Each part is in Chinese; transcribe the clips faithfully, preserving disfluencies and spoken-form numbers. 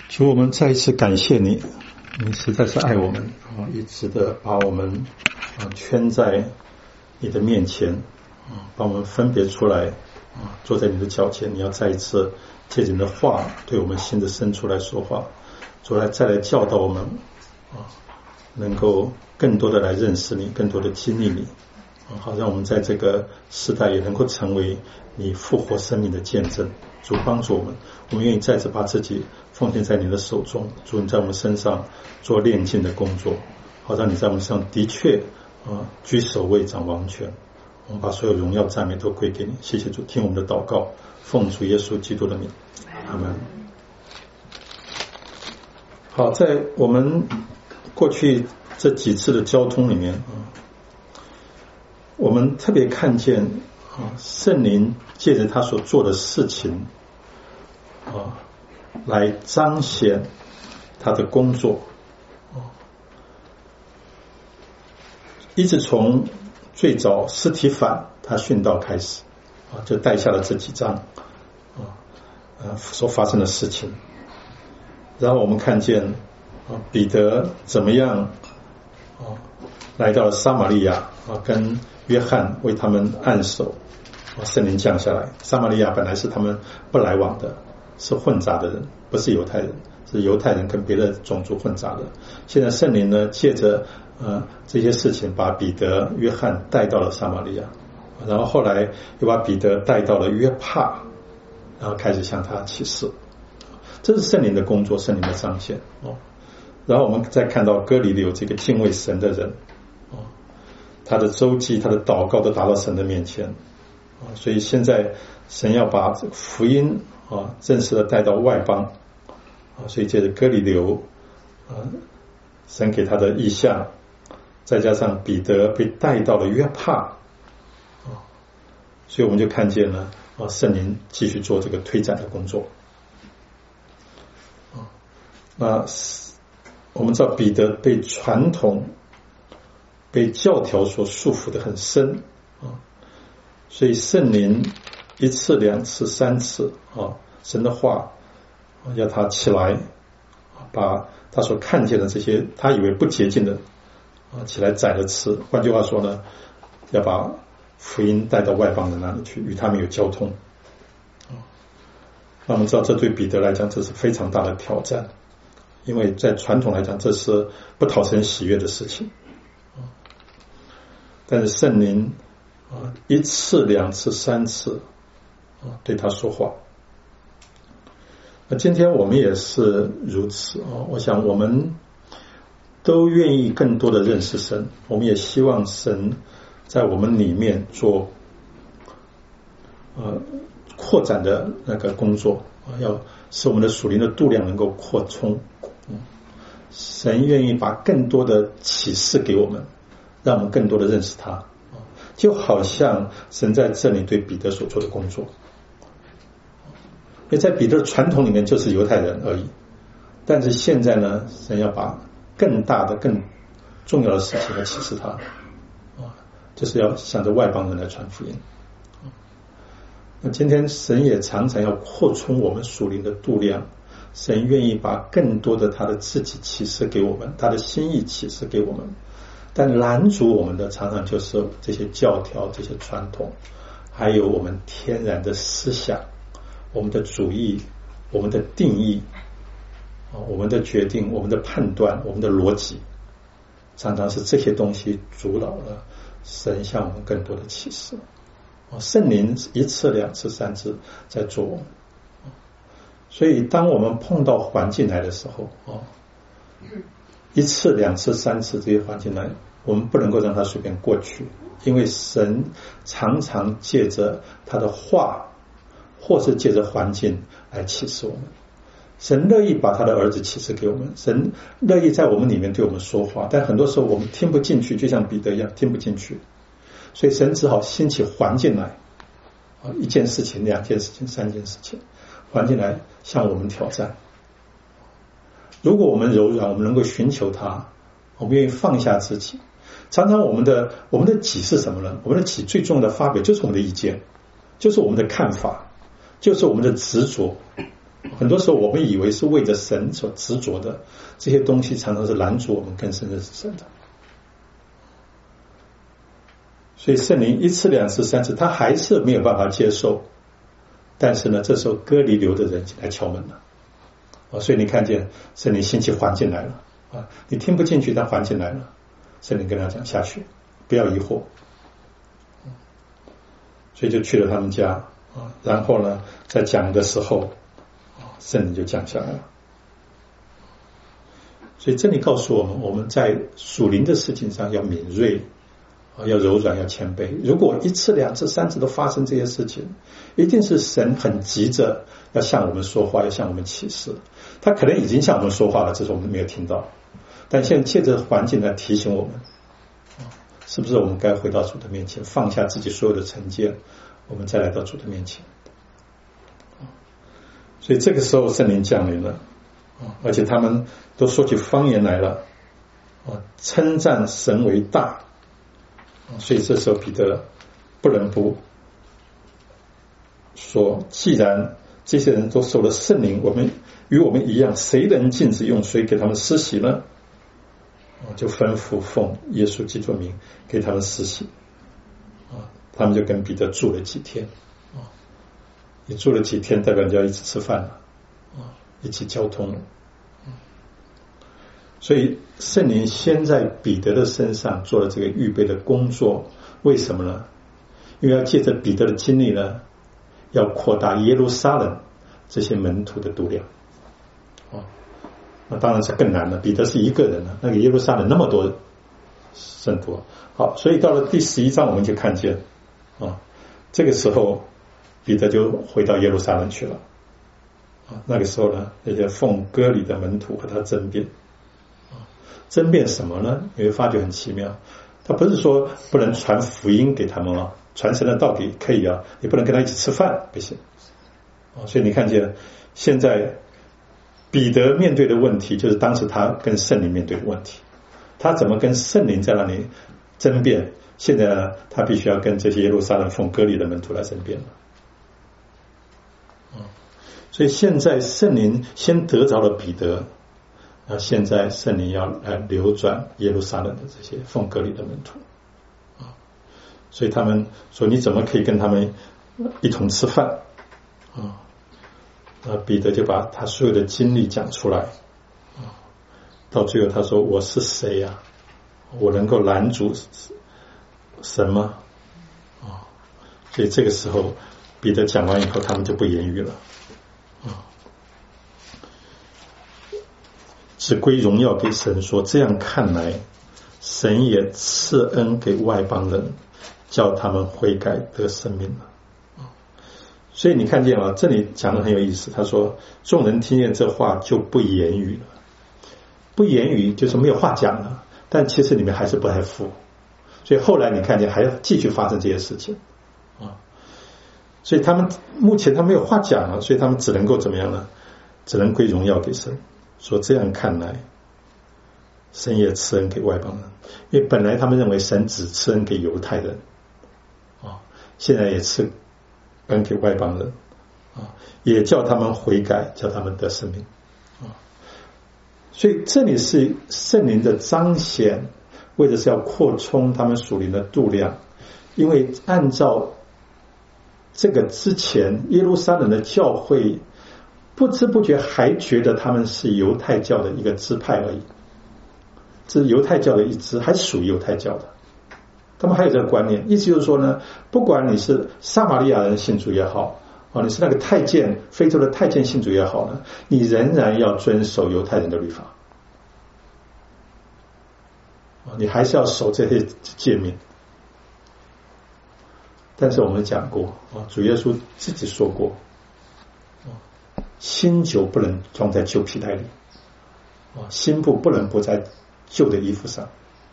主，我们再一次感谢你，你实在是爱我们啊，一直的把我们啊圈在你的面前啊，把我们分别出来啊，坐在你的脚前。你要再一次借着你的话对我们心的深处来说话，主来再来教导我们啊，能够更多的来认识你，更多的经历你啊，好让我们在这个时代也能够成为你复活生命的见证。主帮助我们，我们愿意再次把自己奉献在你的手中。主，你在我们身上做炼净的工作，好让你在我们身上的确啊居首位，掌王权。我们把所有荣耀赞美都归给你。谢谢主，听我们的祷告，奉主耶稣基督的名，阿们。好，在我们过去这几次的交通里面啊，我们特别看见啊，圣灵借着他所做的事情啊，来彰显他的工作啊，一直从最早司提反他殉道开始啊，就带下了这几章啊啊所发生的事情。然后我们看见啊，彼得怎么样啊来到了撒玛利亚啊，跟约翰为他们按手啊，圣灵降下来。撒玛利亚本来是他们不来往的，是混杂的人，不是犹太人，是犹太人跟别的种族混杂的。现在圣灵呢，借着呃这些事情，把彼得、约翰带到了撒玛利亚，然后后来又把彼得带到了约帕，然后开始向他启示。这是圣灵的工作，圣灵的彰显哦。然后我们再看到哥尼流这个敬畏神的人哦，他的周记、他的祷告都达到神的面前啊，所以现在神要把福音啊正式的带到外邦啊，所以借着哥尼流啊，神给他的意象，再加上彼得被带到了约帕啊，所以我们就看见了啊，圣灵继续做这个推展的工作啊。那我们知道彼得被传统、被教条所束缚的很深啊，所以圣灵一次、两次、三次啊，神的话要他起来，把他所看见的这些他以为不洁净的啊，起来宰了吃。换句话说呢，要把福音带到外邦人那里去，与他们有交通啊。那我们知道，这对彼得来讲，这是非常大的挑战。因为在传统来讲，这是不讨神喜悦的事情，但是圣灵啊，一次、两次、三次啊，对他说话。那今天我们也是如此啊，我想我们都愿意更多的认识神，我们也希望神在我们里面做呃扩展的那个工作啊，要使我们的属灵的度量能够扩充。神愿意把更多的启示给我们，让我们更多的认识他，就好像神在这里对彼得所做的工作。因为在彼得的传统里面就是犹太人而已，但是现在呢，神要把更大的、更重要的事情来启示他，就是要向着外邦人来传福音。那今天神也常常要扩充我们属灵的度量。神愿意把更多的他的自己启示给我们，他的心意启示给我们，但拦阻我们的常常就是这些教条、这些传统，还有我们天然的思想、我们的主义、我们的定义、我们的决定、我们的判断、我们的逻辑，常常是这些东西阻挠了神向我们更多的启示。圣灵一次、两次、三次在做我们。所以当我们碰到环境来的时候哦，一次、两次、三次这些环境来，我们不能够让它随便过去，因为神常常借着他的话或是借着环境来启示我们。神乐意把他的儿子启示给我们，神乐意在我们里面对我们说话，但很多时候我们听不进去，就像彼得一样听不进去，所以神只好兴起环境来啊，一件事情、两件事情、三件事情，环境来向我们挑战。如果我们柔软，我们能够寻求他，我们愿意放下自己。常常我们的我们的己是什么呢？我们的己最重要的发表就是我们的意见，就是我们的看法，就是我们的执着， 很多时候我们以为是为着神所执着的，这些东西常常是拦阻我们更深认识神的。所以圣灵一次两次三次他还是没有办法接受，但是呢这时候哥尼流的人来敲门了啊，所以你看见圣灵兴起还进来了啊，你听不进去但还进来了，圣灵跟他讲下去不要疑惑，所以就去了他们家啊，然后呢在讲的时候圣灵就降下来了。所以这里告诉我们，我们在属灵的事情上要敏锐，要柔软，要谦卑。如果一次两次三次都发生这些事情，一定是神很急着要向我们说话，要向我们启示。他可能已经向我们说话了，只是我们没有听到，但现在借着环境来提醒我们，是不是我们该回到主的面前，放下自己所有的成见，我们再来到主的面前。所以这个时候圣灵降临了，而且他们都说起方言来了，称赞神为大。所以这时候彼得不能不说，既然这些人都受了圣灵，我们与我们一样，谁能禁止用水给他们施洗呢？就吩咐奉耶稣基督名给他们施洗。他们就跟彼得住了几天，你住了几天代表就要一起吃饭了，一起交通了。所以圣灵先在彼得的身上做了这个预备的工作，为什么呢？因为要借着彼得的经历呢，要扩大耶路撒冷这些门徒的度量。哦，那当然是更难了，彼得是一个人了，那个耶路撒冷那么多圣徒。好，所以到了第十一章我们就看见啊，这个时候彼得就回到耶路撒冷去了。啊，那个时候呢，那些奉割礼的门徒和他争辩。争辩什么呢？你会发觉很奇妙，他不是说不能传福音给他们啊，传神的道理可以啊，你不能跟他一起吃饭不行啊。所以你看见现在彼得面对的问题，就是当时他跟圣灵面对的问题，他怎么跟圣灵在那里争辩？现在呢，他必须要跟这些耶路撒冷奉割礼的门徒来争辩了。所以现在圣灵先得着了彼得。那现在圣灵要来流转耶路撒冷的这些奉割礼的门徒啊，所以他们说你怎么可以跟他们一同吃饭啊？那彼得就把他所有的经历讲出来啊，到最后他说我是谁呀、啊？我能够拦阻神吗？啊，所以这个时候彼得讲完以后，他们就不言语了啊。只归荣耀给神，说这样看来神也赐恩给外邦人，叫他们悔改得生命了。所以你看见了，这里讲的很有意思，他说众人听见这话就不言语了，不言语就是没有话讲了，但其实你们还是不太服，所以后来你看见还要继续发生这些事情啊。所以他们目前他没有话讲了，所以他们只能够怎么样呢？只能归荣耀给神，说这样看来神也赐恩给外邦人，因为本来他们认为神只赐恩给犹太人啊，现在也赐恩给外邦人啊，也叫他们悔改，叫他们得生命啊。所以这里是圣灵的彰显，为的是要扩充他们属灵的度量，因为按照这个之前耶路撒冷的教会不知不觉还觉得他们是犹太教的一个支派而已，这是犹太教的一支，还属于犹太教的，他们还有这个观念，意思就是说呢，不管你是撒玛利亚人信主也好啊，你是那个太监非洲的太监信主也好呢，你仍然要遵守犹太人的律法啊，你还是要守这些诫命。但是我们讲过啊，主耶稣自己说过，新酒不能装在旧皮袋里，新布不能不在旧的衣服上。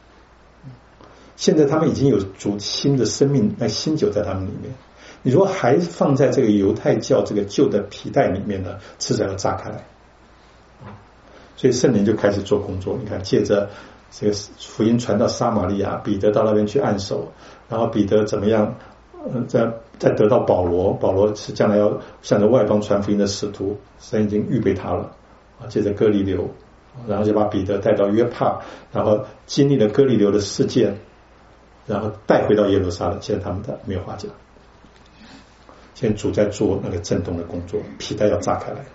现在他们已经有主新的生命，那新酒在他们里面，你如果还放在这个犹太教这个旧的皮袋里面呢，迟早要炸开来。所以圣灵就开始做工作，你看借着这个福音传到撒玛利亚，彼得到那边去按手，然后彼得怎么样再再得到保罗，保罗是将来要向着外邦传福音的使徒，神已经预备他了啊。接着哥尼流，然后就把彼得带到约帕，然后经历了哥尼流的事件，然后带回到耶路撒冷。现在他们的没有话讲，现在主在做那个震动的工作，皮带要炸开来。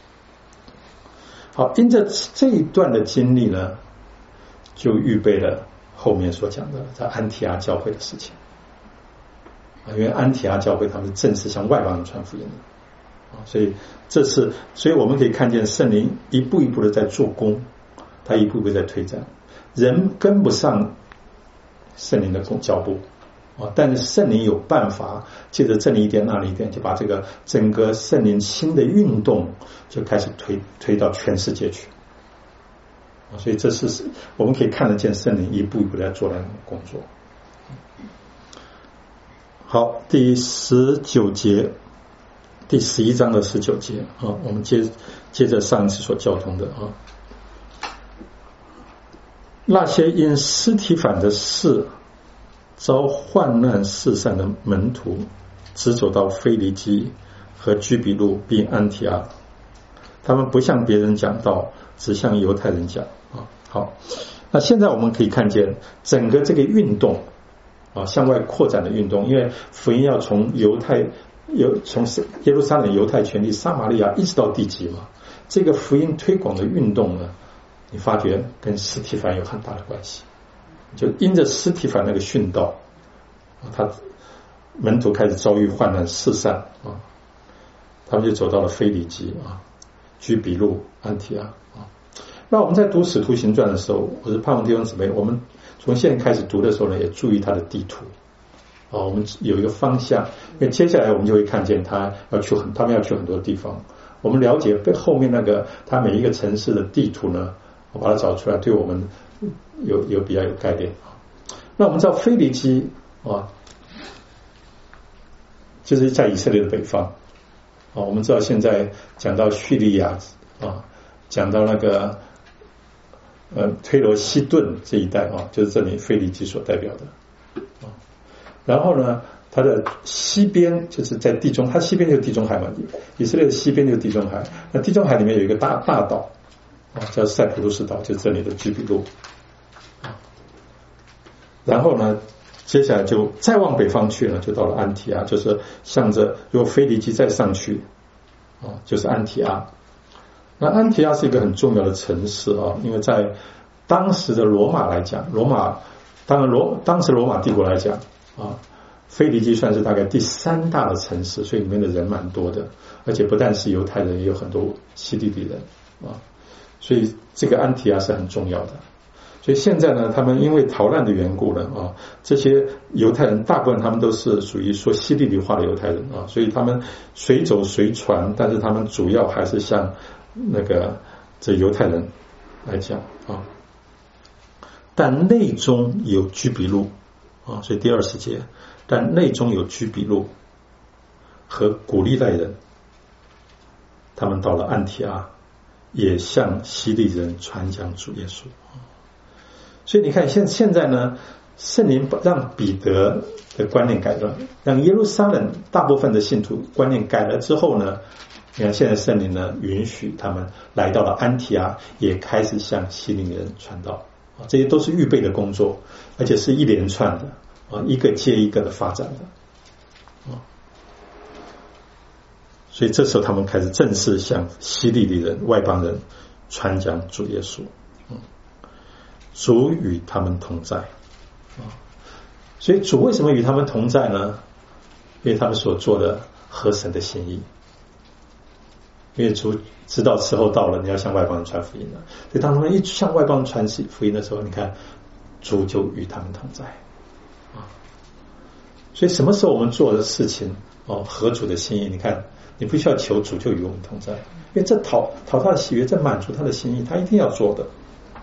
好，因着这一段的经历呢，就预备了后面所讲的在安提阿教会的事情啊。因为安提阿教会他们正式向外邦人传福音的啊，所以这是，所以我们可以看见圣灵一步一步的在做工，他一步一步在推展，人跟不上圣灵的脚步啊，但是圣灵有办法借着这里一点那里一点，就把这个整个圣灵新的运动就开始推推到全世界去啊。所以这是我们可以看得见圣灵一步一步在做那种工作。好，第十九节，第十一章的十九节啊，我们接接着上一次所交通的啊。那些因司提反的事遭患难四散的门徒，直走到腓尼基和居比路并安提阿，他们不向别人讲道，只向犹太人讲啊。好，那现在我们可以看见整个这个运动啊，向外扩展的运动，因为福音要从犹太由从耶路撒冷犹太权利撒玛利亚一直到地极嘛，这个福音推广的运动呢，你发觉跟司提反有很大的关系。就因着司提反那个殉道，他门徒开始遭遇患难四散啊，他们就走到了腓尼基啊、居比路、安提阿啊。那我们在读使徒行传的时候，我是盼望弟兄姊妹，我们从现在开始读的时候呢，也注意他的地图啊，我们有一个方向，因为接下来我们就会看见他要去很，他们要去很多地方。我们了解背后面那个他每一个城市的地图呢，我把它找出来，对我们有有比较有概念。那我们知道腓尼基啊，就是在以色列的北方啊。我们知道现在讲到叙利亚啊，讲到那个呃推罗西顿这一带啊，就是这里腓尼基所代表的啊。然后呢，它的西边就是在地中，它西边就是地中海嘛，以色列的西边就是地中海。那地中海里面有一个大大岛啊，叫塞浦路斯岛，就是这里的居比路。然后呢，接下来就再往北方去呢，就到了安提阿，就是向着如果腓尼基再上去啊，就是安提阿。那安提阿是一个很重要的城市啊，因为在当时的罗马来讲，罗马当然罗当时罗马帝国来讲啊，腓尼基算是大概第三大的城市，所以里面的人蛮多的，而且不但是犹太人，也有很多希利尼人啊，所以这个安提阿是很重要的。所以现在呢，他们因为逃难的缘故呢啊，这些犹太人大部分他们都是属于说希利尼话的犹太人啊，所以他们随走随传，但是他们主要还是向那个这犹太人来讲啊。但内中有居比路啊，所以第二十节，但内中有居比路和古利奈人，他们到了安提阿，也向希利人传讲主耶稣。所以你看现现在呢，圣灵让彼得的观念改了，让耶路撒冷大部分的信徒观念改了之后呢，你看现在圣灵呢允许他们来到了安提阿，也开始向希利尼人传道啊，这些都是预备的工作，而且是一连串的啊，一个接一个的发展的啊。所以这时候他们开始正式向希利尼人、外邦人传讲主耶稣。主与他们同在啊，所以主为什么与他们同在呢？因为他们所做的合神的心意，因为主知道时候到了，你要向外邦人传福音了。所以当他们一向外邦人传福音的时候，你看主就与他们同在啊。所以什么时候我们做的事情哦合主的心意，你看你不需要求主就与我们同在，因为这讨讨他的喜悦，这满足他的心意，他一定要做的。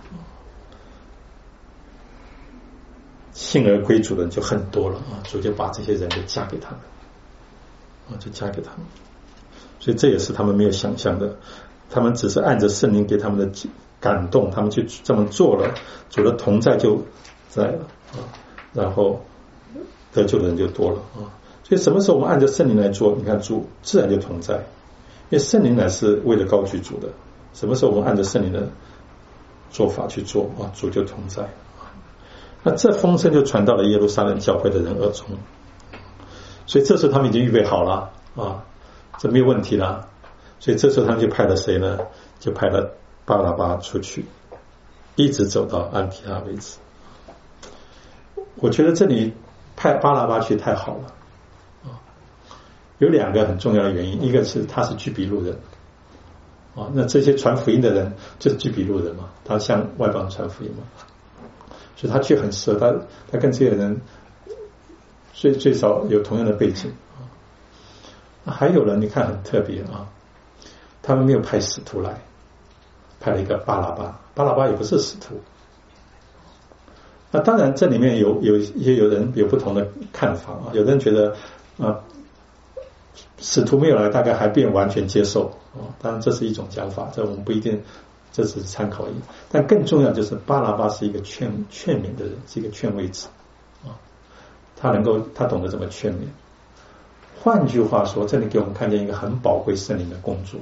信而归主的人就很多了啊，主就把这些人就嫁给他们啊，就嫁给他们。所以这也是他们没有想象的，他们只是按着圣灵给他们的感动，他们就这么做了，主的同在就在了啊，然后得救的人就多了啊。 所以什么时候我们按照圣灵来做，你看主自然就同在，因为圣灵乃是为了高举主的。什么时候我们按照圣灵的做法去做啊，主就同在。那这风声就传到了耶路撒冷教会的人耳中，所以这时候他们已经预备好了啊，这没有问题了。所以这时候他们就派了谁呢？就派了巴拿巴出去，一直走到安提阿为止。我觉得这里派巴拿巴去太好了啊，有两个很重要的原因，一个是他是居比路人啊，那这些传福音的人就是居比路人嘛，他向外邦传福音嘛，所以他去很适合，他他跟这些人最最少有同样的背景啊。还有人你看很特别啊，他们没有派使徒来，派了一个巴拿巴，巴拿巴也不是使徒。那当然这里面有有也有人有不同的看法啊，有人觉得啊，使徒没有来大概还不用完全接受啊，当然这是一种讲法，这我们不一定，这只是参考而已。但更重要就是巴拿巴是一个劝劝勉的人，是一个劝慰者啊，他能够他懂得怎么劝勉。换句话说，这里给我们看见一个很宝贵圣灵的工作。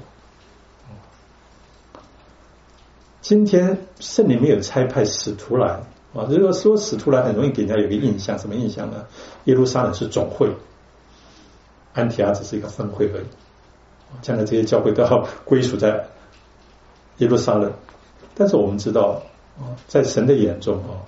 今天圣灵没有差派使徒来啊，如果说使徒来，很容易给人家有一个印象，什么印象呢？耶路撒冷是总会，安提阿只是一个分会而已，将来这些教会都要归属在耶路撒冷。但是我们知道啊，在神的眼中啊，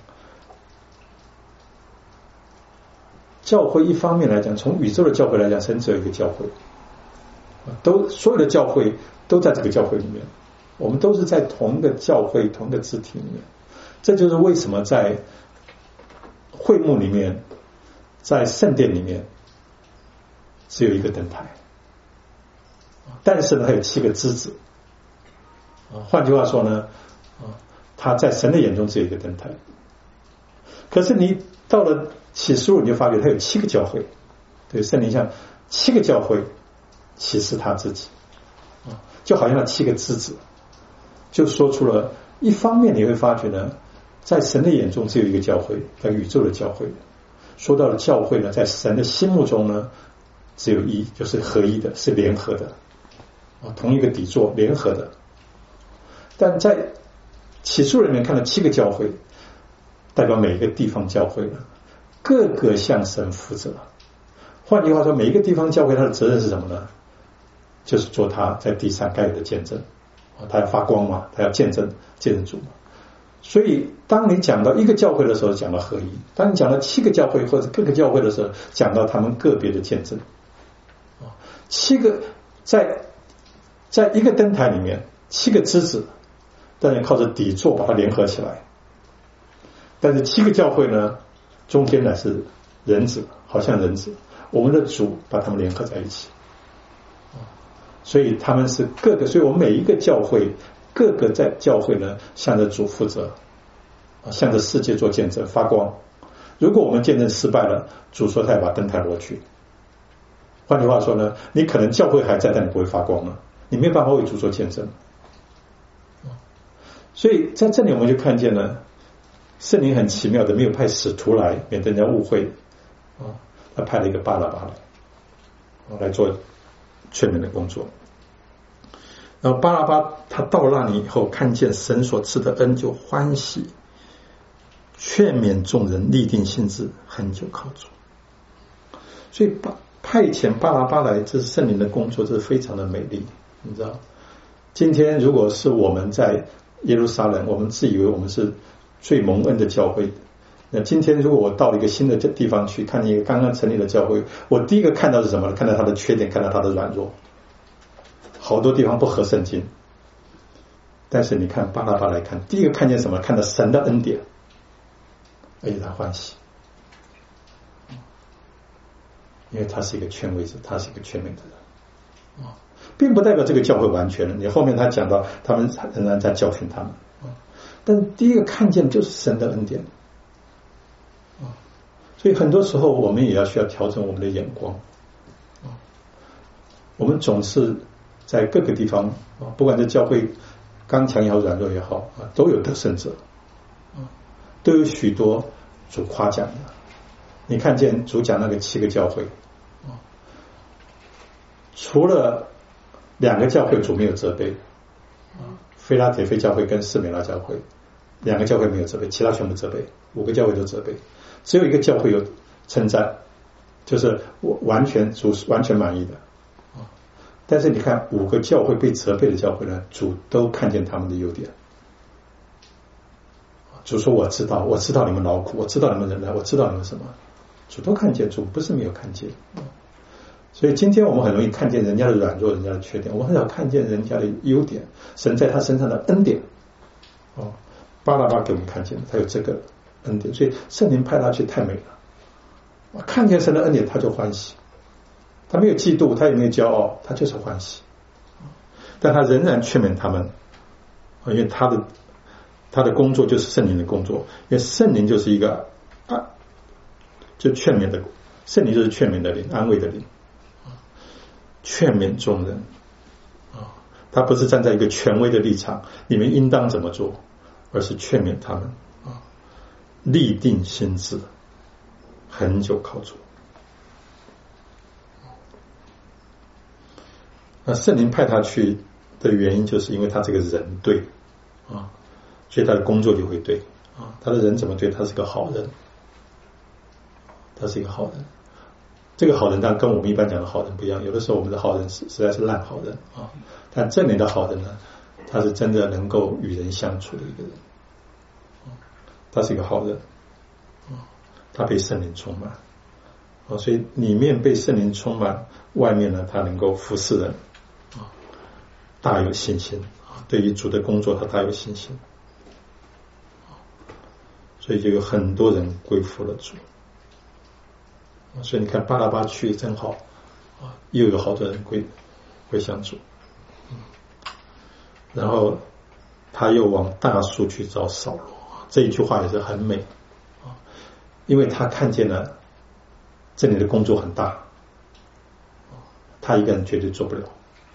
教会一方面来讲，从宇宙的教会来讲，神只有一个教会，都所有的教会都在这个教会里面，我们都是在同一个教会同一个肢体里面。这就是为什么在会幕里面，在圣殿里面只有一个灯台，但是呢还有七个枝子。换句话说呢，他在神的眼中只有一个灯台。可是你到了启示录，你就发觉他有七个教会，对，圣灵像七个教会启示他自己，就好像那七个枝子，就说出了一方面你会发觉呢，在神的眼中只有一个教会，在宇宙的教会。说到了教会呢，在神的心目中呢，只有一，就是合一的，是联合的啊，同一个底座联合的。但在启示录里面看到七个教会，代表每一个地方教会了，各个向神负责。换句话说，每一个地方教会它的责任是什么呢？就是做他在地上该有的见证，他要发光嘛，他要见证见证主嘛。所以当你讲到一个教会的时候，讲到合一；当你讲到七个教会或者各个教会的时候，讲到他们个别的见证。七个在在一个灯台里面，七个枝子，但是靠着底座把它联合起来。但是七个教会呢，中间乃是人子，好像人子，我们的主把他们联合在一起。所以他们是各个，所以我们每一个教会，各个在教会呢，向着主负责，向着世界做见证，发光。如果我们见证失败了，主说他要把灯台挪去。换句话说呢，你可能教会还在，但你不会发光了，你没有办法为主做见证。所以在这里我们就看见了，圣灵很奇妙的没有派使徒来，免得人家误会啊，他派了一个巴拿巴来，来做劝勉的工作。然后巴拿巴他到那里以后，看见神所赐的恩，就欢喜，劝勉众人，立定心志，恒久靠主。所以派遣巴拿巴来，这是圣灵的工作，这是非常的美丽。你知道，今天如果是我们在耶路撒冷，我们自以为我们是最蒙恩的教会，那今天如果我到了一个新的地方去，看见一个刚刚成立的教会，我第一个看到是什么？看到他的缺点，看到他的软弱，好多地方不合圣经。但是你看巴拿巴来看，第一个看见什么？看到神的恩典，而且他欢喜，因为他是一个劝慰者，他是一个劝勉的人，并不代表这个教会完全了。你后面他讲到，他们仍然在教训他们，但第一个看见就是神的恩典。所以很多时候我们也要需要调整我们的眼光。我们总是在各个地方，不管是教会刚强也好，软弱也好，都有得胜者，都有许多主夸奖的。你看见主讲那个七个教会， 除了两个教会主没有责备，菲拉铁菲教会跟士美拉教会两个教会没有责备，其他全部责备，五个教会都责备，只有一个教会有称赞，就是完全主完全满意的。但是你看五个教会被责备的教会呢，主都看见他们的优点。主说我知道，我知道你们劳苦，我知道你们忍耐，我知道你们什么，主都看见，主不是没有看见。所以今天我们很容易看见人家的软弱，人家的缺点，我们很少看见人家的优点，神在他身上的恩典。哦，巴拿巴给我们看见他有这个恩典，所以圣灵派他去太美了，看见神的恩典他就欢喜，他没有嫉妒，他也没有骄傲，他就是欢喜。但他仍然劝勉他们，因为他的他的工作就是圣灵的工作，因为圣灵就是一个啊，就劝勉的圣灵就是劝勉的灵，安慰的灵，劝勉众人啊，他不是站在一个权威的立场，你们应当怎么做，而是劝勉他们啊，立定心志，很久靠主。那圣灵派他去的原因，就是因为他这个人对啊，所以他的工作就会对啊。他的人怎么对？他是个好人，他是一个好人。这个好人当然跟我们一般讲的好人不一样，有的时候我们的好人实在是烂好人啊。但这里的好人呢，他是真的能够与人相处的一个人，他是一个好人啊，他被圣灵充满啊，所以里面被圣灵充满，外面呢他能够服侍人啊，大有信心啊，对于主的工作他大有信心，所以就有很多人归服了主。所以你看巴拿巴去真好啊，又有好多人归归向主，然后他又往大树去找扫罗，这一句话也是很美啊，因为他看见了这里的工作很大，他一个人绝对做不了，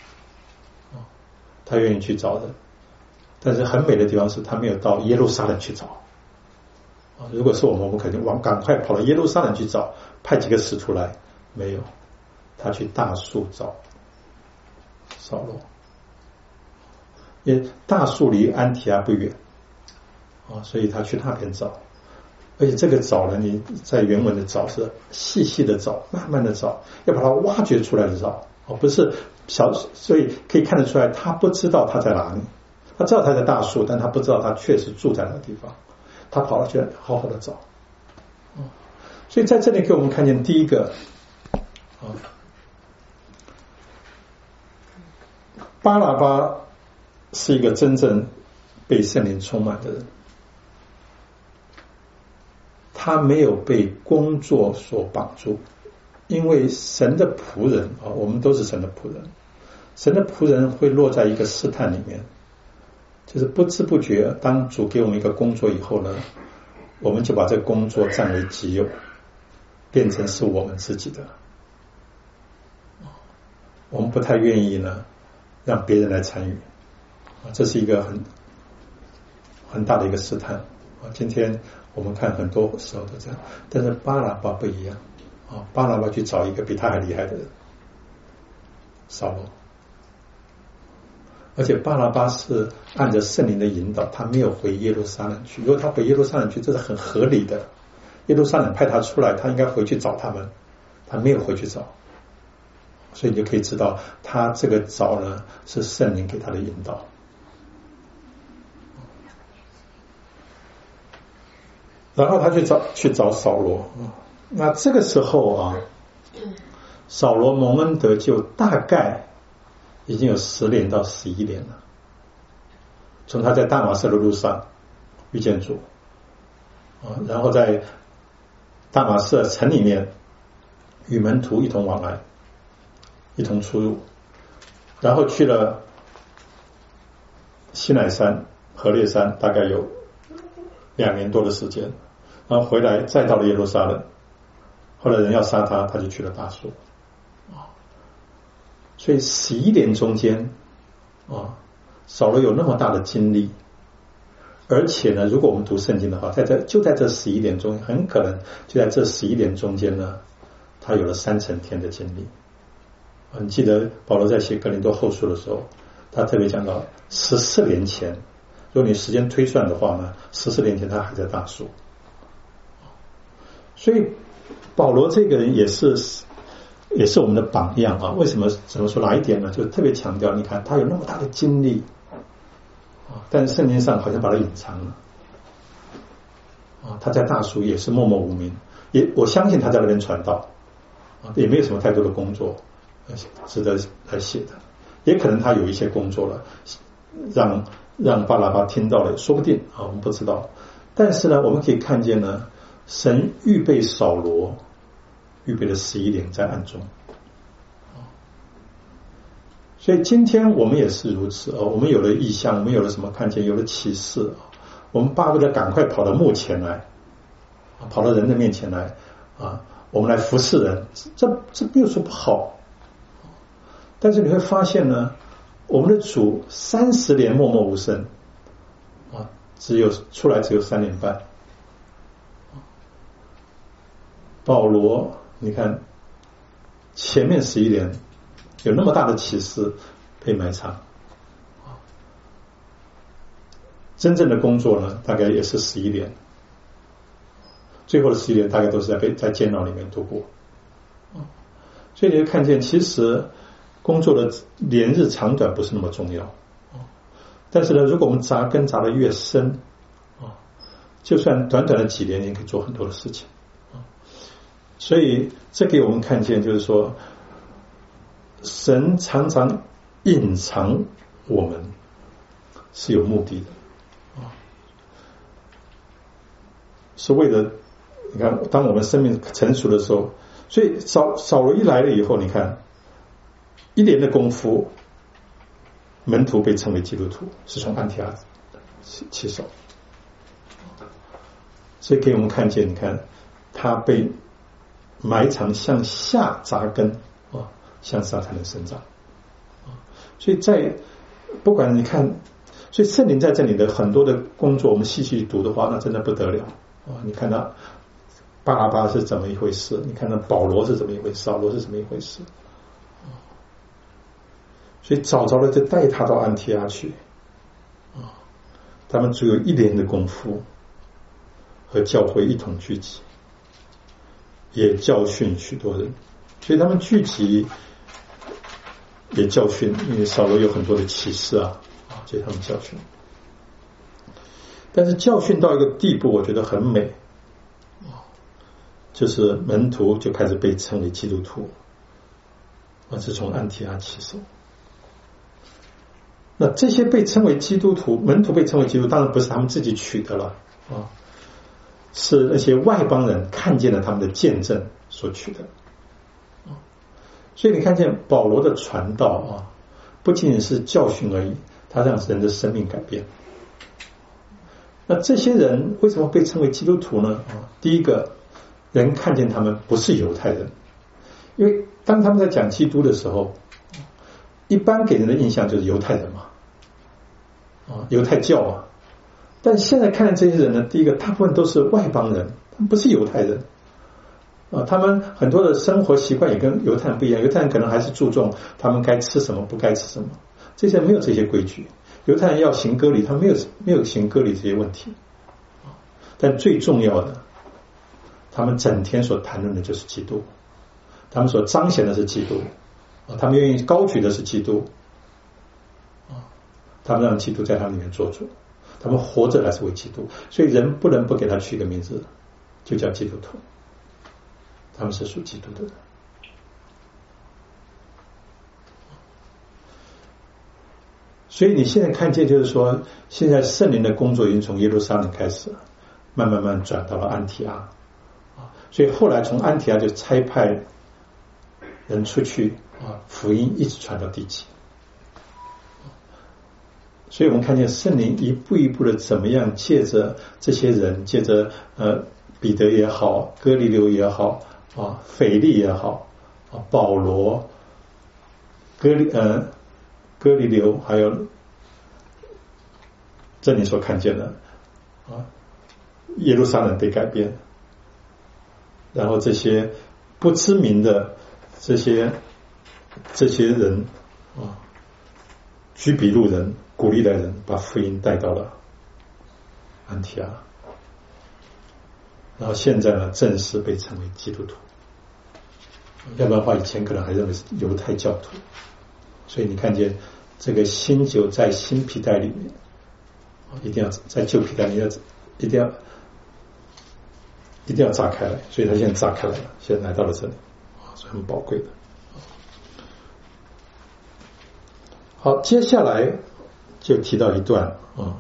他愿意去找人，但是很美的地方是他没有到耶路撒冷去找。如果是我们，我们肯定往赶快跑到耶路撒冷去找，派几个使徒来，没有，他去大树找扫罗，因为大树离安提阿不远啊，所以他去那边找，而且这个找呢，你在原文的找是细细的找，慢慢的找，要把它挖掘出来的找，哦，不是小，所以可以看得出来，他不知道他在哪里，他知道他在大树，但他不知道他确实住在那个地方。他跑了去好好的找，所以在这里给我们看见第一个啊，巴拿巴是一个真正被圣灵充满的人，他没有被工作所绑住，因为神的仆人啊，我们都是神的仆人，神的仆人会落在一个试探里面。就是不知不觉，当主给我们一个工作以后呢，我们就把这个工作占为己有，变成是我们自己的。我们不太愿意呢，让别人来参与，这是一个很很大的一个试探。今天我们看很多时候都这样，但是巴拿巴不一样啊，巴拿巴去找一个比他还厉害的人，扫罗。而且巴拿巴是按着圣灵的引导，他没有回耶路撒冷去。如果他回耶路撒冷去，这是很合理的。耶路撒冷派他出来，他应该回去找他们，他没有回去找，所以你就可以知道，他这个找呢是圣灵给他的引导。然后他去找去找扫罗，那这个时候啊，扫罗蒙恩得救，大概已经有十年到十一年了。从他在大马色的路上遇见主，啊，然后在大马色城里面与门徒一同往来，一同出入，然后去了西乃山、何烈山，大概有两年多的时间，然后回来再到了耶路撒冷。后来人要杀他，他就去了大树。所以十一年中间啊，扫罗有那么大的经历，而且呢，如果我们读圣经的话，在这就在这十一年中，很可能就在这十一年中间呢，他有了三层天的经历你记得保罗在写哥林多后书的时候，他特别讲到十四年前，如果你时间推算的话呢，十四年前他还在大树。所以保罗这个人也是也是我们的榜样啊。为什么怎么说哪一点呢？就特别强调，你看他有那么大的经历啊，但是圣经上好像把他隐藏了啊。他在大树也是默默无名，也我相信他在那边传道啊，也没有什么太多的工作值得来写的，也可能他有一些工作了，让让巴拿巴听到了，说不定啊，我们不知道。但是呢，我们可以看见呢，神预备扫罗，预备了十一年在暗中。所以今天我们也是如此哦，我们有了异象，我们有了什么看见，有了启示，我们巴不得赶快跑到幕前来，跑到人的面前来啊，我们来服侍人，这这没有说不好。但是你会发现呢，我们的主三十年默默无声啊，只有出来只有三年半。保罗，你看前面十一年有那么大的启示被埋藏，真正的工作呢，大概也是十一年，最后的十一年大概都是在被在监牢里面度过。所以你会看见，其实工作的连日长短不是那么重要，但是呢，如果我们扎根扎得越深，就算短短的几年，也可以做很多的事情。所以这给我们看见，就是说神常常隐藏我们是有目的的，是为了你看，当我们生命成熟的时候，所以扫扫罗一来了以后，你看一年的功夫，门徒被称为基督徒，是从安提阿起手，所以给我们看见，你看他被埋藏向下扎根啊，向上才能生长啊。所以在不管你看，所以圣灵在这里的很多的工作，我们细细读的话，那真的不得了啊！你看到巴拿巴是怎么一回事？你看到保罗是怎么一回事？扫罗是怎么一回事？所以早早的就带他到安提阿去啊，他们只有一年的功夫，和教会一同聚集。也教训许多人，所以他们聚集也教训，因为扫罗有很多的启示啊，啊，所以他们教训。但是教训到一个地步，我觉得很美，就是门徒就开始被称为基督徒，而是从安提阿起手。那这些被称为基督徒，门徒被称为基督徒，当然不是他们自己取的了啊。是那些外邦人看见了他们的见证所取的，所以你看见保罗的传道啊，不仅仅是教训而已，他让人的生命改变。那这些人为什么被称为基督徒呢？第一个，人看见他们不是犹太人，因为当他们在讲基督的时候，一般给人的印象就是犹太人嘛，啊，犹太教啊。但现在看这些人呢，第一个大部分都是外邦人，他们不是犹太人啊，他们很多的生活习惯也跟犹太人不一样，犹太人可能还是注重他们该吃什么不该吃什么，这些没有这些规矩，犹太人要行割礼，他没有没有行割礼这些问题，但最重要的，他们整天所谈论的就是基督，他们所彰显的是基督，他们愿意高举的是基督，他们让基督在他们里面做主，他们活着来是为基督，所以人不能不给他取个名字，就叫基督徒，他们是属基督的人。所以你现在看见，就是说现在圣灵的工作已经从耶路撒冷开始，慢慢慢转到了安提阿，所以后来从安提阿就差派人出去啊，福音一直传到地极。所以我们看见圣灵一步一步的怎么样借着这些人，借着呃彼得也好，哥尼流也好啊，腓力也好啊，保罗、哥尼呃哥尼流，还有这里所看见的啊，耶路撒冷被改变，然后这些不知名的这些这些人啊，居比路人、古利奈人把福音带到了安提阿，然后现在呢，正式被称为基督徒。要不然的话，以前可能还认为是犹太教徒。所以你看见这个新酒在新皮带里面，一定要在旧皮带里要一定要一定要炸开来，所以他现在炸开来了，现在来到了这里，是很宝贵的。好，接下来就提到一段啊，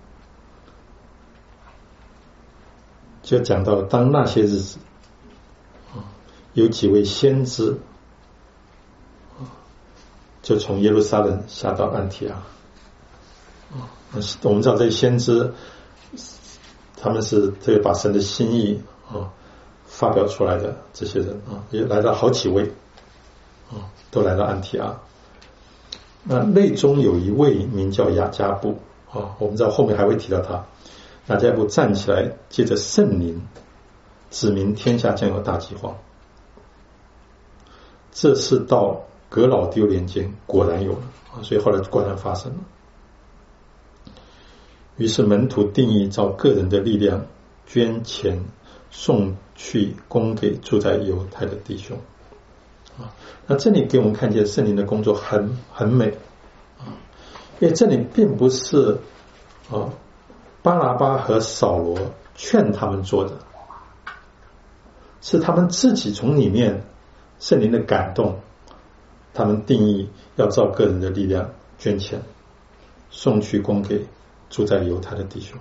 就讲到当那些日子啊，有几位先知啊，就从耶路撒冷下到安提阿啊。我们知道这些先知，他们是特别把神的心意啊发表出来的这些人啊，也来了好几位啊，都来到安提阿。那内中有一位名叫雅加布啊，我们知道后面还会提到他。雅加布站起来，借着圣灵指明天下将有大饥荒。这是到革老丢年间果然有了啊，所以后来果然发生了。于是门徒定义照个人的力量捐钱送去供给住在犹太的弟兄啊。那这里给我们看见圣灵的工作很很美啊，因为这里并不是啊巴拿巴和扫罗劝他们做的，是他们自己从里面圣灵的感动，他们定义要照个人的力量捐钱送去供给住在犹太的弟兄。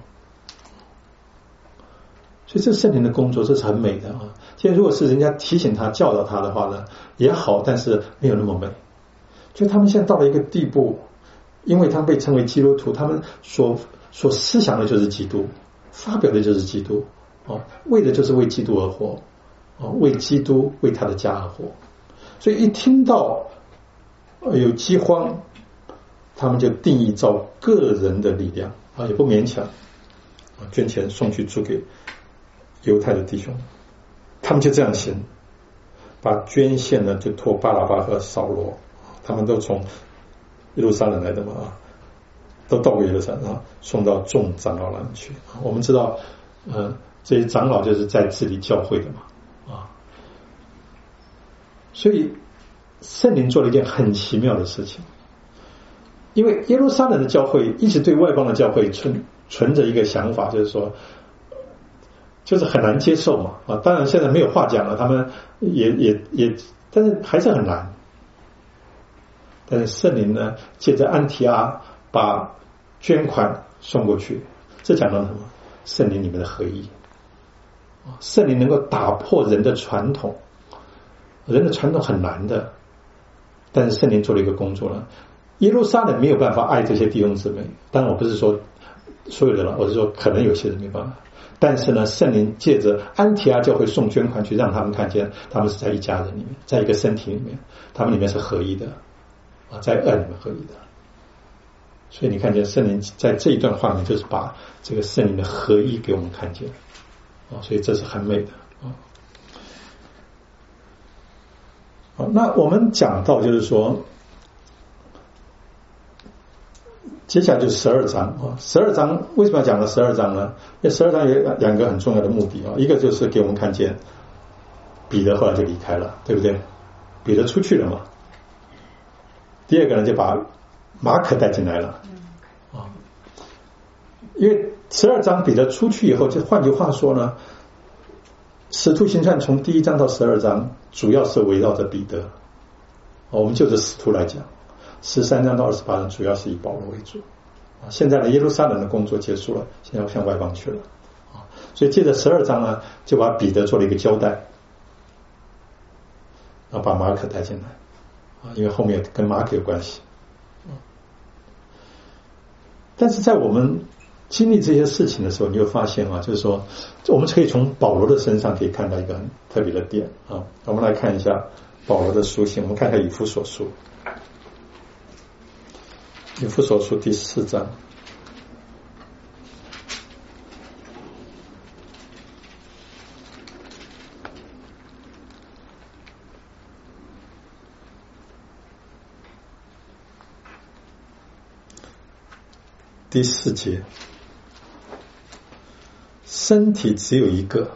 所以这圣灵的工作这是很美的啊。现在如果是人家提醒他教导他的话呢也好，但是没有那么美。就他们现在到了一个地步，因为他们被称为基督徒，他们所所思想的就是基督，发表的就是基督啊，为的就是为基督而活啊，为基督为他的家而活。所以一听到有饥荒，他们就定义照个人的力量啊，也不勉强啊，捐钱送去租给犹太的弟兄。他们就这样行，把捐献呢就托巴拿巴和扫罗，他们都从耶路撒冷来的嘛啊，都到过耶路撒冷，送到众长老那里去。我们知道，呃，这些长老就是在治理教会的嘛啊，所以圣灵做了一件很奇妙的事情。因为耶路撒冷的教会一直对外邦的教会存存着一个想法，就是说，就是很难接受嘛啊。当然现在没有话讲了，他们也也也，但是还是很难。但是圣灵呢，借着安提阿把捐款送过去，这讲到什么？圣灵里面的合一。圣灵能够打破人的传统，人的传统很难的，但是圣灵做了一个工作了。耶路撒冷没有办法爱这些弟兄姊妹，当然我不是说所有的人，我是说可能有些人没办法，但是呢，圣灵借着安提阿教会送捐款去，让他们看见他们是在一家人里面，在一个身体里面，他们里面是合一的啊，在爱里面合一的。所以你看见圣灵在这一段话里，就是把这个圣灵的合一给我们看见啊，所以这是很美的啊。好，那我们讲到就是说，接下来就是十二章啊。十二章为什么要讲到十二章呢？因为十二章有两个很重要的目的啊，一个就是给我们看见彼得后来就离开了，对不对？彼得出去了嘛。第二个呢，就把马可带进来了啊。因为十二章彼得出去以后，就换句话说呢，使徒行传从第一章到十二章主要是围绕着彼得。我们就着使徒来讲，十三章到二十八章主要是以保罗为主。现在呢，耶路撒冷的工作结束了，现在要向外邦去了。所以借着十二章呢，就把彼得做了一个交代，然后把马可带进来，因为后面跟马可有关系。但是在我们经历这些事情的时候，你会发现啊，就是说我们可以从保罗的身上可以看到一个很特别的点啊。我们来看一下保罗的书信，我们看看以弗所书，以弗所书第四章。 第四节，身体只有一个，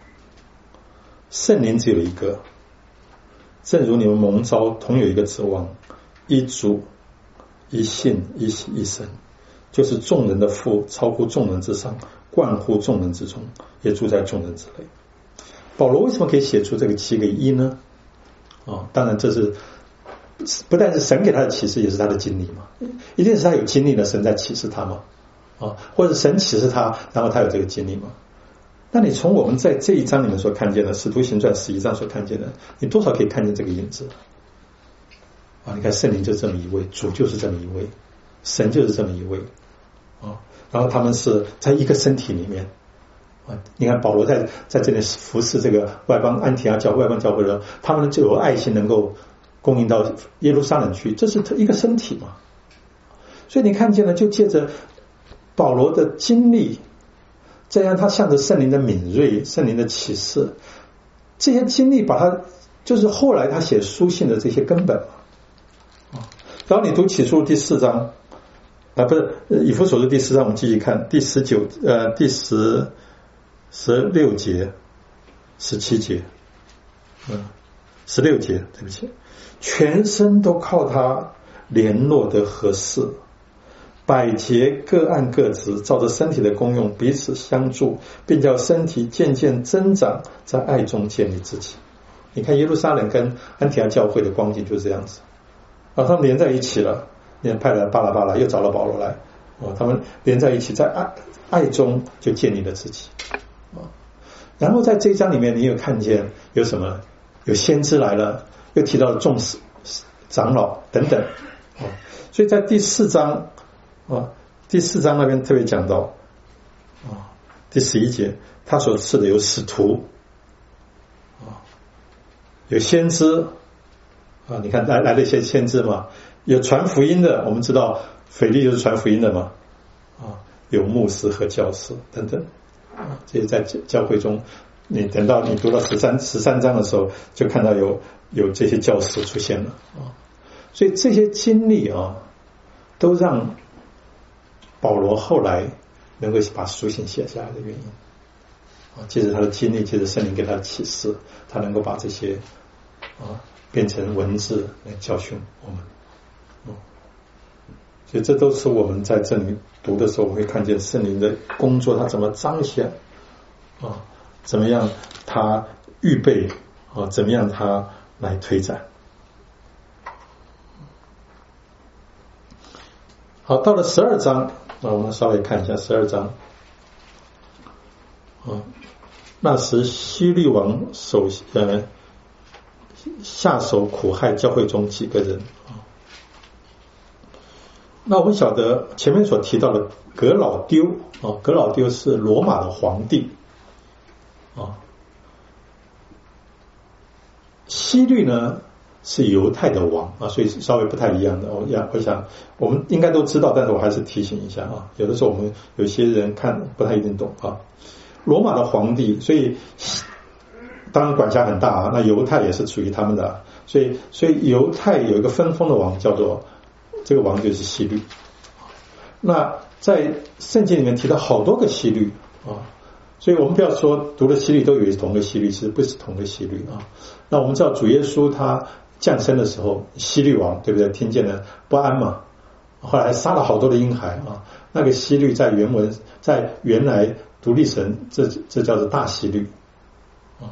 圣灵只有一个，正如你们蒙召同有一个指望，一主一信一喜一神，就是众人的父，超乎众人之上，贯乎众人之中，也住在众人之内。保罗为什么可以写出这个七个一呢？哦，当然这是不但是神给他的启示，也是他的经历嘛，一定是他有经历了，神在启示他嘛，啊，或者神启示他，然后他有这个经历嘛。那你从我们在这一章里面所看见的《使徒行传》十一章所看见的，你多少可以看见这个影子啊？你看圣灵就是这么一位，主就是这么一位，神就是这么一位啊。然后他们是在一个身体里面啊。你看保罗在在这里服侍这个外邦安提阿教外邦教会的时候，他们就有爱心能够供应到耶路撒冷去，这是一个身体嘛。所以你看见了，就借着保罗的经历，这样他向着圣灵的敏锐，圣灵的启示，这些经历把他就是后来他写书信的这些根本嘛。然后你读启示录第四章啊，不是以弗所书第四章，我们继续看第十九呃第十十六节十七节嗯十六节对不起，全身都靠他联络的合适，百节各按各职，照着身体的功用彼此相助，并叫身体渐渐增长，在爱中建立自己。你看耶路撒冷跟安提阿教会的光景就是这样子啊，他们连在一起了，你看派了巴拉巴拉，又找了保罗来啊，他们连在一起，在爱爱中就建立了自己啊。然后在这一章里面，你有看见有什么？有先知来了，又提到了众长老等等啊，所以在第四章啊，第四章那边特别讲到啊，第十一节，他所赐的有使徒啊，有先知啊，你看来来了一些先知嘛，有传福音的，我们知道腓利就是传福音的嘛啊，有牧师和教师等等啊，这些在教会中。你等到你读到十三十三章的时候，就看到有有这些教师出现了啊，所以这些经历啊，都让保罗后来能够把书信写下来的原因啊，借着他的经历，借着圣灵给他的启示，他能够把这些啊变成文字来教训我们。嗯，所以这都是我们在这里读的时候，我们会看见圣灵的工作，他怎么彰显啊。怎么样他预备啊？怎么样他来推展？好，到了十二章，那我们稍微看一下十二章啊。那时希律王手呃下手苦害教会中几个人啊。那我们晓得前面所提到的革老丢啊，革老丢是罗马的皇帝。啊，希律呢是犹太的王啊，所以稍微不太一样的。我想，我想我们应该都知道，但是我还是提醒一下啊。有的时候我们有些人看不太一定懂啊。罗马的皇帝，所以当然管辖很大啊。那犹太也是属于他们的，所以所以犹太有一个分封的王，叫做这个王就是希律。那在圣经里面提到好多个希律啊。所以我们不要说读了希律都以为是同个希律，其实不是同个希律啊。那我们知道主耶稣他降生的时候，希律王对不对？听见了不安嘛，后来还杀了好多的婴孩啊。那个希律在原文在原来读历神，这这叫做大希律啊。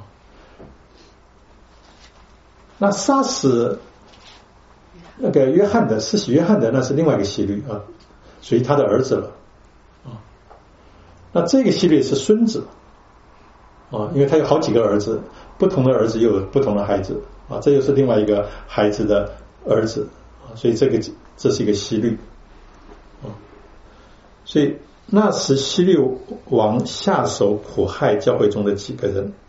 那杀死那个约翰的，施洗约翰的，那是另外一个希律啊，属于他的儿子了。那这个系列是孙子啊，因为他有好几个儿子，不同的儿子又有不同的孩子啊，这又是另外一个孩子的儿子啊，所以这个这是一个希律啊。所以那时希律王下手苦害教会中的几个人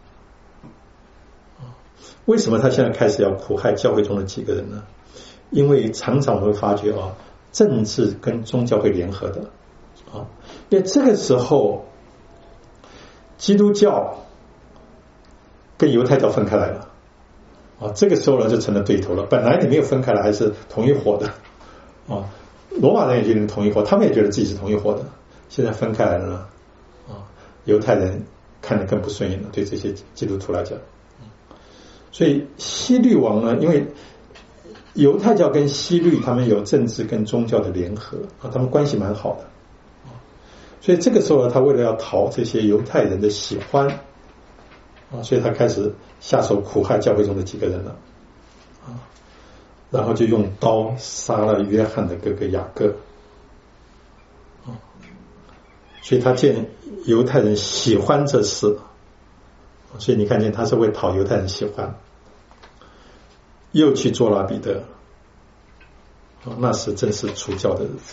啊，为什么他现在开始要苦害教会中的几个人呢？因为常常我们会发觉啊，政治跟宗教会联合的啊，因为这个时候基督教跟犹太教分开来了啊，这个时候呢就成了对头了。本来你没有分开来，还是同一伙的啊， 罗马人也觉得同一伙，他们也觉得自己是同一伙的。现在分开来了呢，啊，犹太人看得更不顺眼了，对这些基督徒来讲。所以希律王呢，因为犹太教跟希律他们有政治跟宗教的联合啊，他们关系蛮好的。所以这个时候呢，他为了要讨这些犹太人的喜欢啊，所以他开始下手苦害教会中的几个人了啊，然后就用刀杀了约翰的哥哥雅各啊，所以他见犹太人喜欢这事，所以你看见他是为讨犹太人喜欢，又去捉拿彼得啊，那时正是除教的日子。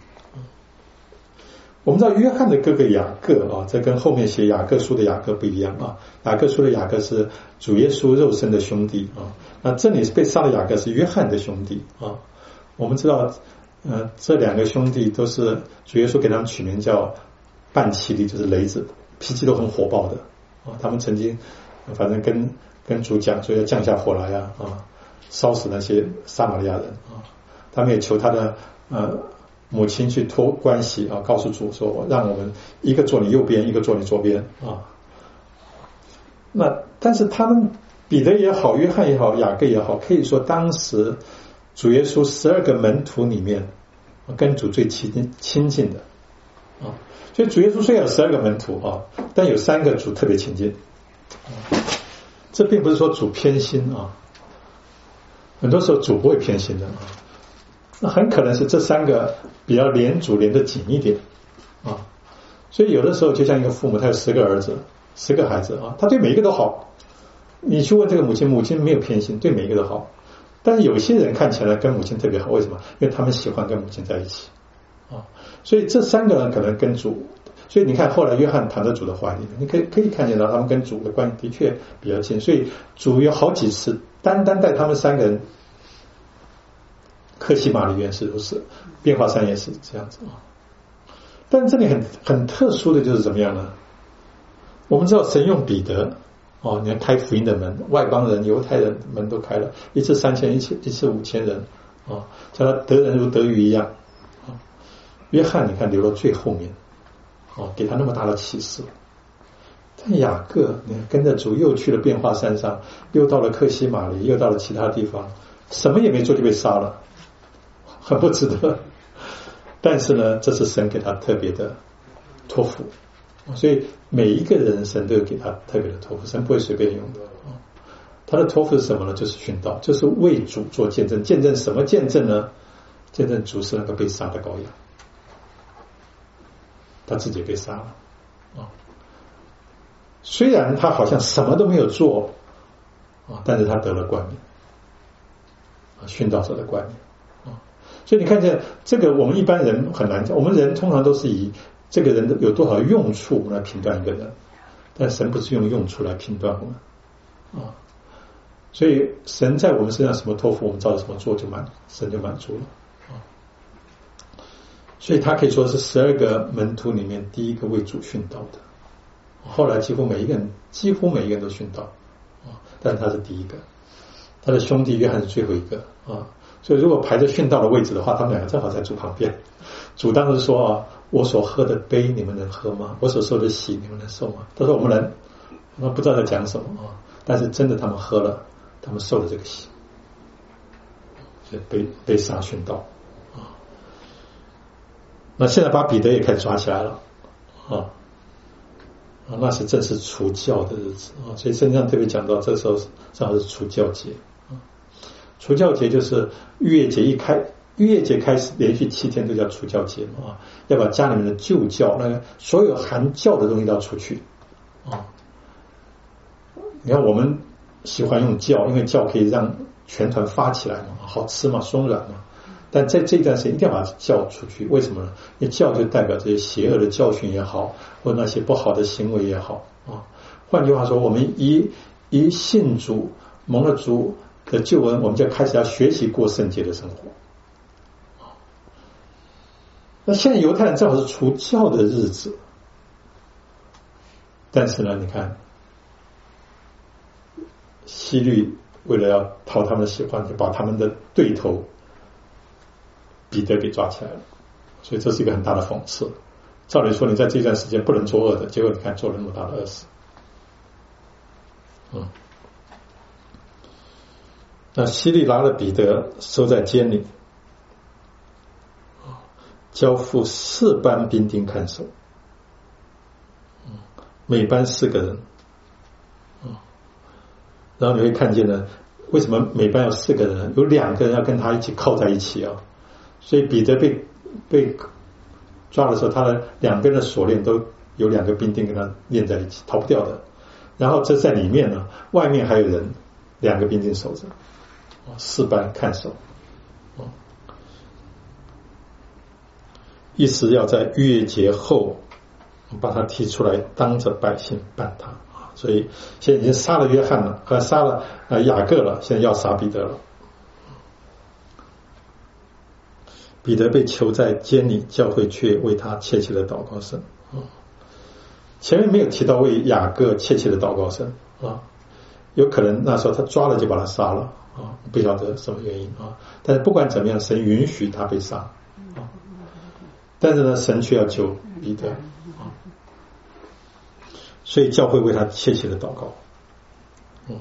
我们知道约翰的哥哥雅各啊，这跟后面写雅各书的雅各不一样啊。雅各书的雅各是主耶稣肉身的兄弟啊，那这里是被杀的雅各是约翰的兄弟啊。我们知道，呃，这两个兄弟都是主耶稣给他们取名叫半奇力，就是雷子，脾气都很火爆的啊。他们曾经反正跟跟主讲说要降下火来啊啊，烧死那些撒玛利亚人啊。他们也求他的呃。母亲去托关系啊，告诉主说，让我们一个坐你右边，一个坐你左边啊。那但是他们彼得也好，约翰也好，雅各也好，可以说当时主耶稣十二个门徒里面跟主最亲亲近的啊。所以主耶稣虽然有十二个门徒啊，但有三个主特别亲近。这并不是说主偏心啊，很多时候主不会偏心的啊。那很可能是这三个比较连主连得紧一点啊，所以有的时候就像一个父母，他有十个儿子，十个孩子啊，他对每一个都好。你去问这个母亲，母亲没有偏心，对每一个都好。但是有些人看起来跟母亲特别好，为什么？因为他们喜欢跟母亲在一起啊。所以这三个人可能跟主，所以你看后来约翰躺在主的怀里面，你可以可以看见到他们跟主的关系的确比较近。所以主有好几次单单带他们三个人。克西马里园是如此，变化山也是这样子啊。但这里很很特殊的就是怎么样呢？我们知道神用彼得哦，你看开福音的门，外邦人、犹太人门都开了，一次三千，一次一次五千人啊，叫他得人如得鱼一样啊。约翰你看留到最后面啊，给他那么大的启示。但雅各你看跟着主又去了变化山上，又到了克西马里，又到了其他地方，什么也没做就被杀了。很不值得，但是呢，这是神给他特别的托付，所以每一个人神都有给他特别的托付，神不会随便用的。他的托付是什么呢？就是殉道，就是为主做见证。见证什么见证呢？见证主是那个被杀的羔羊，他自己被杀了啊。虽然他好像什么都没有做啊，但是他得了冠冕啊，殉道者的冠冕。所以你看见这个，我们一般人很难讲。我们人通常都是以这个人有多少用处来评断一个人，但神不是用用处来评断我们啊。所以神在我们身上什么托付，我们照着什么做，就满神就满足了啊。所以他可以说是十二个门徒里面第一个为主殉道的。后来几乎每一个人，几乎每一个人都殉道啊，但是他是第一个，他的兄弟约翰是最后一个啊。所以如果排着殉道的位置的话，他们两个正好在主旁边。主当时说啊，我所喝的杯你们能喝吗？我所受的洗你们能受吗？他说我们能，我们不知道在讲什么啊，但是真的他们喝了，他们受了这个洗，所以被被杀殉道啊。那现在把彼得也开始抓起来了啊，啊，那是正是除教的日子啊，所以圣经上特别讲到，这时候正好是除教节。除教节就是逾越节一开，逾越节开始连续七天都叫除教节嘛啊，要把家里面的旧教，那个所有含教的东西都要除去啊。你看我们喜欢用教，因为教可以让全团发起来嘛，好吃嘛，松软嘛。但在这段时间一定要把教除去，为什么呢？因为教就代表这些邪恶的教训也好，或那些不好的行为也好啊。换句话说，我们一一信主蒙了主的救恩，我们就开始要学习过圣洁的生活。那现在犹太人正好是除教的日子，但是呢，你看希律为了要讨他们的喜欢，就把他们的对头彼得给抓起来了，所以这是一个很大的讽刺。照理说你在这段时间不能作恶的，结果你看做了那么大的恶事。嗯，那希律拿了彼得收在监里，交付四班兵丁看守，每班四个人。然后你会看见呢，为什么每班有四个人？有两个人要跟他一起靠在一起啊，所以彼得被被抓的时候，他的两边的锁链都有两个兵丁跟他链在一起，逃不掉的。然后这在里面呢，外面还有人，两个兵丁守着，四班看守，意思要在逾越节后把他提出来，当着百姓办他。所以现在已经杀了约翰了，和杀了呃雅各了，现在要杀彼得了。彼得被囚在监里，教会却为他切切的祷告声。前面没有提到为雅各切切的祷告声啊，有可能那时候他抓了就把他杀了啊，不晓得什么原因啊。但是不管怎么样，神允许他被杀啊，但是呢，神却要救彼得啊。所以教会为他切切的祷告。嗯，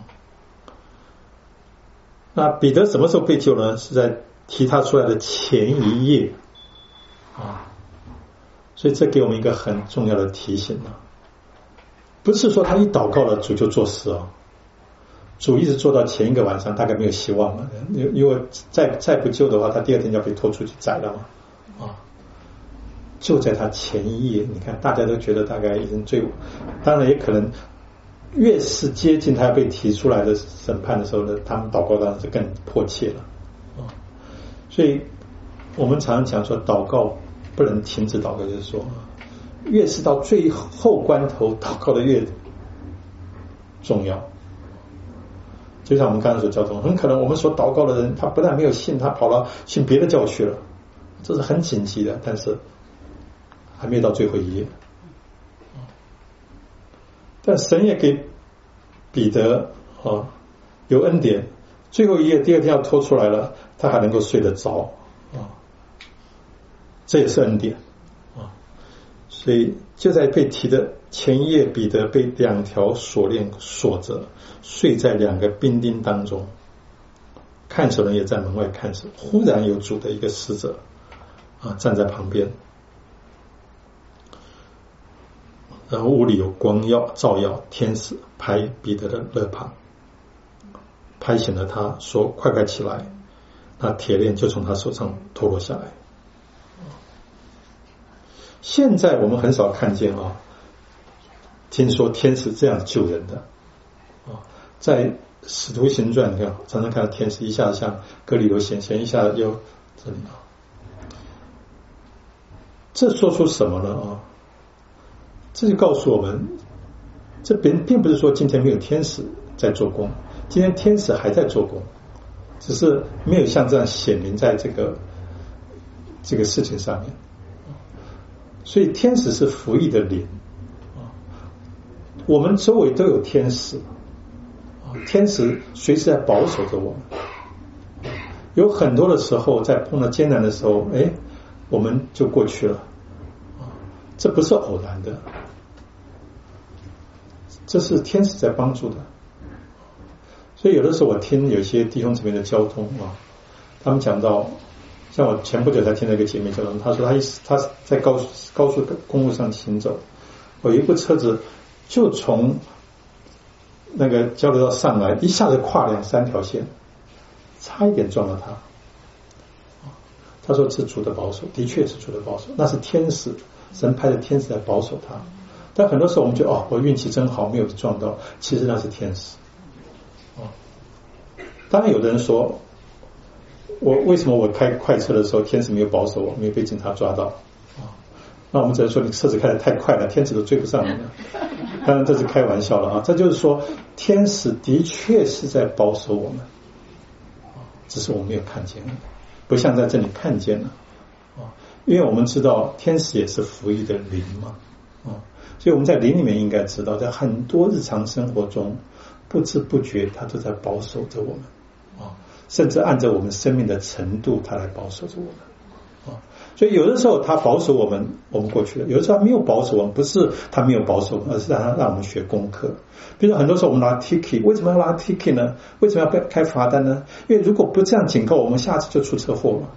那彼得什么时候被救呢？是在提他出来的前一夜啊。所以这给我们一个很重要的提醒啊，不是说他一祷告了主就做事啊，主一直做到前一个晚上大概没有希望了，因为再再不救的话，他第二天就要被拖出去宰了嘛啊。就在他前一夜，你看大家都觉得大概已经最，当然也可能越是接近他要被提出来的审判的时候呢，他们祷告当然是更迫切了啊。所以我们常常讲说祷告不能停止祷告，就是说越是到最后关头祷告的越重要。就像我们刚才所交通，很可能我们所祷告的人他不但没有信，他跑到信别的教去了，这是很紧急的，但是还没有到最后一页。但神也给彼得啊有恩典，最后一页第二天要拖出来了，他还能够睡得着啊，这也是恩典啊。所以就在被提的前一页，彼得被两条锁链锁着，睡在两个兵丁当中，看守人也在门外看守。忽然有主的一个使者啊站在旁边，然后屋里有光耀照耀，天使拍彼得的肋旁，拍醒了他，说快快起来，那铁链就从他手上脱落下来。现在我们很少看见啊，听说天使这样救人的啊，在使徒行传你看常常看到天使一下像哥里流显现，一下又这里啊，这说出什么呢啊？这就告诉我们，这并并不是说今天没有天使在做工，今天天使还在做工，只是没有像这样显明在这个这个事情上面。所以天使是服役的灵，我们周围都有天使，天使随时在保守着我们。有很多的时候在碰到艰难的时候，哎，我们就过去了，这不是偶然的，这是天使在帮助的。所以有的时候我听有些弟兄姊妹的交通啊，他们讲到，像我前不久才听到一个姐妹交通，她说她一她在高高速公路上行走，有一部车子就从那个交流道上来，一下子跨两三条线，差一点撞到她。她说是主的保守，的确是主的保守，那是天使，神派的天使在保守她。但很多时候我们觉得哦，我运气真好，没有撞到，其实那是天使。当然有的人说，我为什么我开快车的时候天使没有保守我，没有被警察抓到啊？那我们只能说你车子开得太快了，天使都追不上你了。当然这是开玩笑了啊，这就是说天使的确是在保守我们，只是我们没有看见，不像在这里看见了啊。因为我们知道天使也是服役的灵嘛啊，所以我们在灵里面应该知道，在很多日常生活中不知不觉他都在保守着我们啊，甚至按照我们生命的程度他来保守着我们所以有的时候他保守我们，我们过去了；有的时候他没有保守我们，不是他没有保守我们，而是让他让我们学功课。比如说很多时候我们拿 ticket， 为什么要拿 ticket 呢？为什么要被开罚单呢？因为如果不这样警告我们，下次就出车祸了。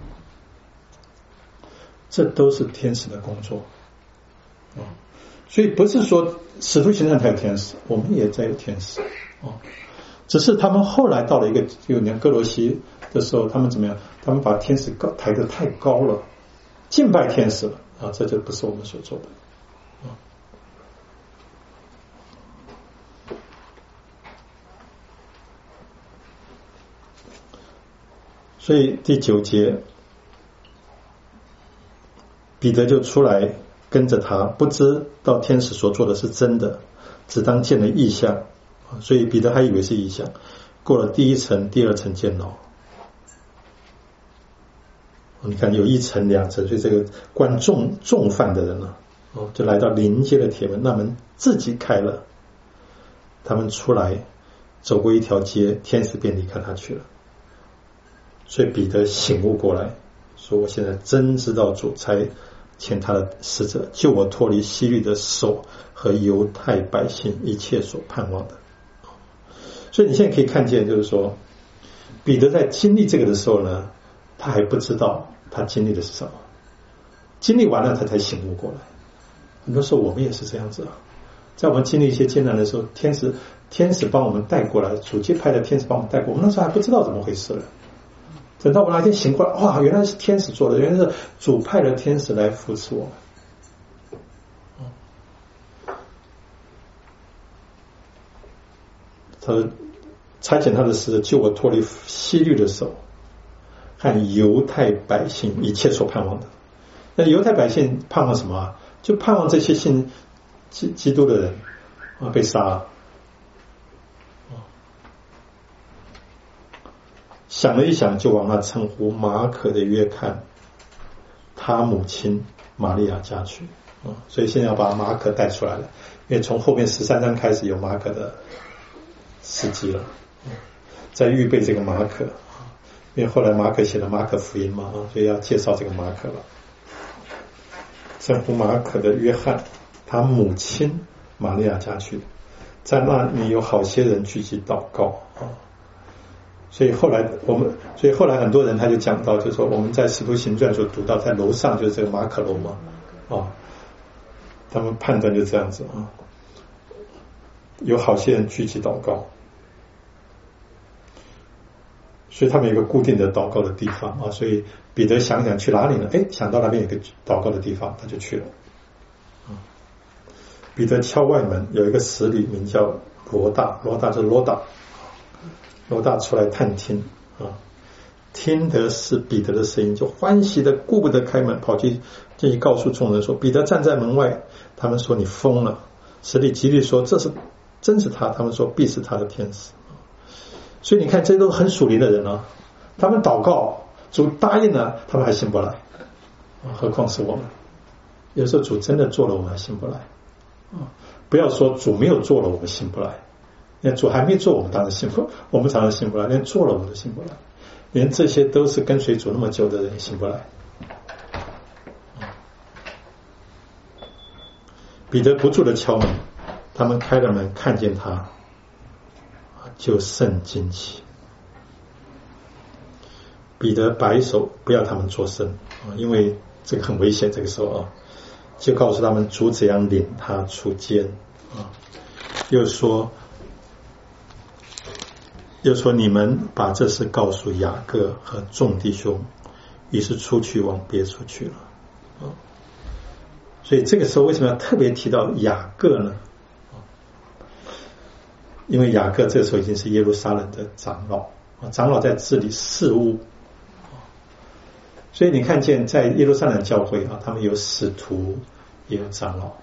这都是天使的工作。所以不是说使徒行传才有天使，我们也在有天使。只是他们后来到了一个有年哥罗西的时候，他们怎么样？他们把天使高抬得太高了，敬拜天使了啊！这就不是我们所做的啊。所以第九节，彼得就出来跟着他，不知道天使所做的是真的，只当见了异象。所以彼得还以为是异象，过了第一层、第二层监牢。你看有一层、两层，所以这个关重重犯的人呢、啊，哦，就来到临街的铁门，那门自己开了，他们出来走过一条街，天使便离开他去了。所以彼得醒悟过来，说：“我现在真知道主差遣他的使者救我脱离希律的手和犹太百姓一切所盼望的。”所以你现在可以看见，就是说，彼得在经历这个的时候呢，他还不知道他经历的是什么，经历完了他才醒悟过来。很多时候我们也是这样子啊，在我们经历一些艰难的时候，天使天使帮我们带过来，主接派的天使帮我们带过，我们那时候还不知道怎么回事了。等到我哪天醒过来，哇，原来是天使做的，原来是主派的天使来扶持我们。他差遣他的使者救我脱离希律的手和犹太百姓一切所盼望的。那犹太百姓盼望什么啊？就盼望这些信基基督的人啊被杀了。想了一想，就往那称呼马可的约翰他母亲玛利亚家去。所以现在要把马可带出来了，因为从后面十三章开始有马可的事迹了，在预备这个马可，因为后来马可写了马可福音嘛，所以要介绍这个马可了。称呼马可的约翰他母亲玛利亚家去，在那里有好些人聚集祷告啊。所以后来我们，所以后来很多人他就讲到，就是说我们在使徒行传所读到，在楼上就是这个马可楼嘛，啊，他们判断就这样子啊，有好些人聚集祷告，所以他们有一个固定的祷告的地方啊，所以彼得想想去哪里呢？哎，想到那边有个祷告的地方，他就去了。彼得敲外门，有一个使女名叫罗大，罗大就是罗大。罗大出来探听啊，听得是彼得的声音，就欢喜的顾不得开门，跑去进去告诉众人说：“彼得站在门外。”他们说：“你疯了。”使女极力说：“这是真是他。”他们说：“必是他的天使。”所以你看，这都是很属灵的人啊。他们祷告，主答应了，他们还信不来，何况是我们？有时候主真的做了，我们还信不来啊！不要说主没有做了，我们信不来。连主还没做，我们当然信不，我们常常信不来；连做了，我们都信不来。连这些都是跟随主那么久的人也信不来。彼得不住的敲门，他们开了门，看见他，就甚惊奇。彼得摆手不要他们作声啊，因为这个很危险。这个时候啊，就告诉他们主怎样领他出监啊，又说。又说你们把这事告诉雅各和众弟兄，于是出去往别处去了。所以这个时候为什么要特别提到雅各呢？因为雅各这个时候已经是耶路撒冷的长老，长老在治理事务，所以你看见在耶路撒冷教会啊，他们有使徒也有长老，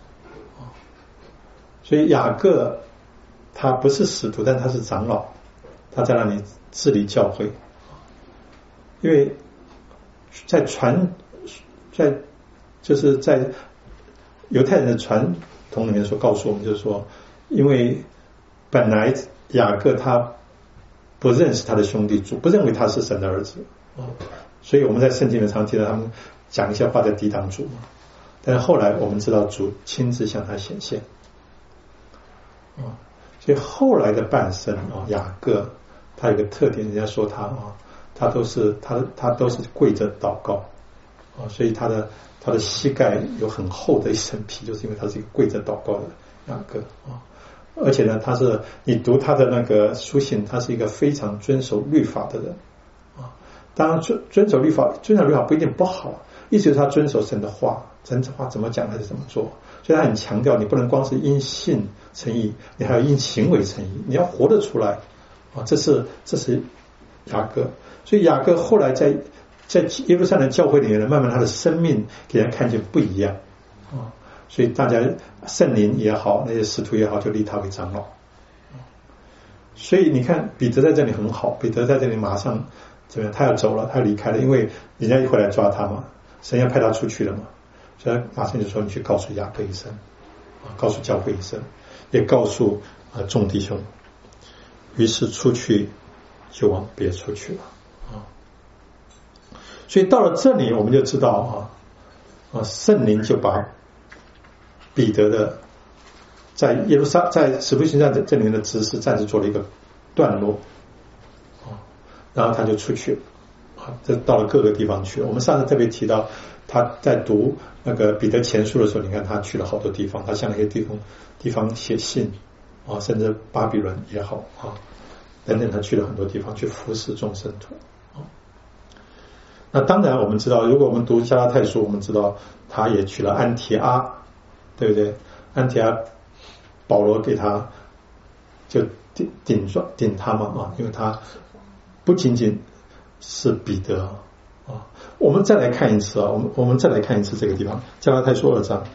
所以雅各他不是使徒，但他是长老。他在那里治理教会，因为在传在就是在犹太人的传统里面所告诉我们，就是说，因为本来雅各他不认识他的兄弟主，不认为他是神的儿子，所以我们在圣经里面常提到他们讲一些话在抵挡主嘛。但是后来我们知道主亲自向他显现，啊，所以后来的半生啊，雅各他有个特点，人家说他啊，他都是他他都是跪着祷告啊，所以他的他的膝盖有很厚的一层皮，就是因为他是一个跪着祷告的雅各啊。而且呢，他是你读他的那个书信，他是一个非常遵守律法的人啊。当然遵遵守律法，遵守律法不一定不好，意思就是他遵守神的话，神的话怎么讲还是怎么做。所以他很强调，你不能光是因信称义，你还要因行为称义，你要活得出来啊。这是这是雅各，所以雅各后来在在耶路撒冷教会里面呢，慢慢他的生命给人看见不一样啊。所以大家圣灵也好，那些使徒也好，就立他为长老。所以你看彼得在这里很好，彼得在这里马上怎么样？他要走了，他要离开了，因为人家一回来抓他嘛，神要派他出去了嘛，所以他马上就说：“你去告诉雅各一声，啊，告诉教会一声，也告诉啊众弟兄。”于是出去就往别处去了啊。所以到了这里，我们就知道啊啊，圣灵就把彼得的在耶路撒在使徒行传这里面的指示暂时做了一个段落啊，然后他就出去了啊，这到了各个地方去了。我们上次特别提到他在读那个彼得前书的时候，你看他去了好多地方，他向那些地方地方写信啊，甚至巴比伦也好啊等等，他去了很多地方去服侍众圣徒啊。那当然我们知道，如果我们读加拉太书，我们知道他也去了安提阿，对不对？安提阿保罗给他就顶顶顶他嘛啊，因为他不仅仅是彼得啊。我们再来看一次啊，我们我们再来看一次这个地方，加拉太书二章。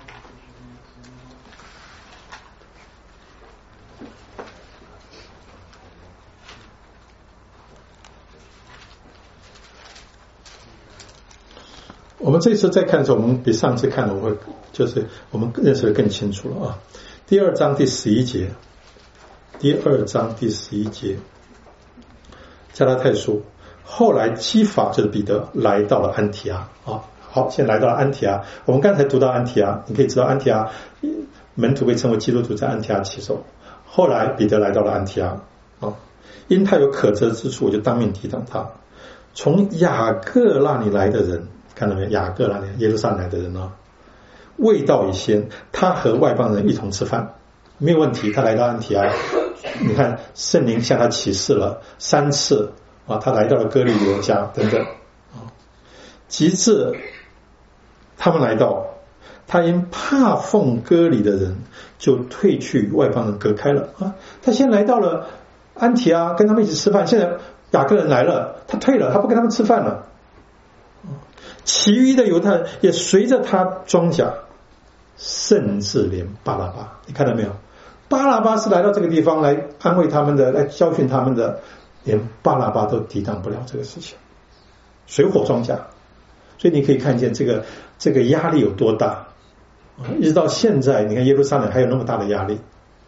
我们这次再看的时候，我们比上次看的我会就是我们认识的更清楚了啊。第二章第十一节，第二章第十一节，加拉太书。后来基法就是彼得来到了安提阿啊。好，现在来到了安提阿。我们刚才读到安提阿，你可以知道安提阿门徒被称为基督徒在安提阿起手。后来彼得来到了安提阿啊，因他有可责之处，我就当面抵挡他。从雅各那里来的人，看到没有？雅各那里耶路撒冷来的人啊，未到以先，他和外邦人一同吃饭，没有问题。他来到安提阿，你看圣灵向他启示了三次啊，他来到了哥尼流家等等啊，及至他们来到，他因怕奉割礼的人，就退去与外邦人隔开了啊。他先来到了安提阿，跟他们一起吃饭，现在雅各人来了，他退了，他不跟他们吃饭了。其余的犹太人也随着他装甲，甚至连巴拉巴，你看到没有？巴拉巴是来到这个地方来安慰他们的，来教训他们的，连巴拉巴都抵挡不了这个事情，水火装甲。所以你可以看见这个这个压力有多大，一直到现在，你看耶路撒冷还有那么大的压力。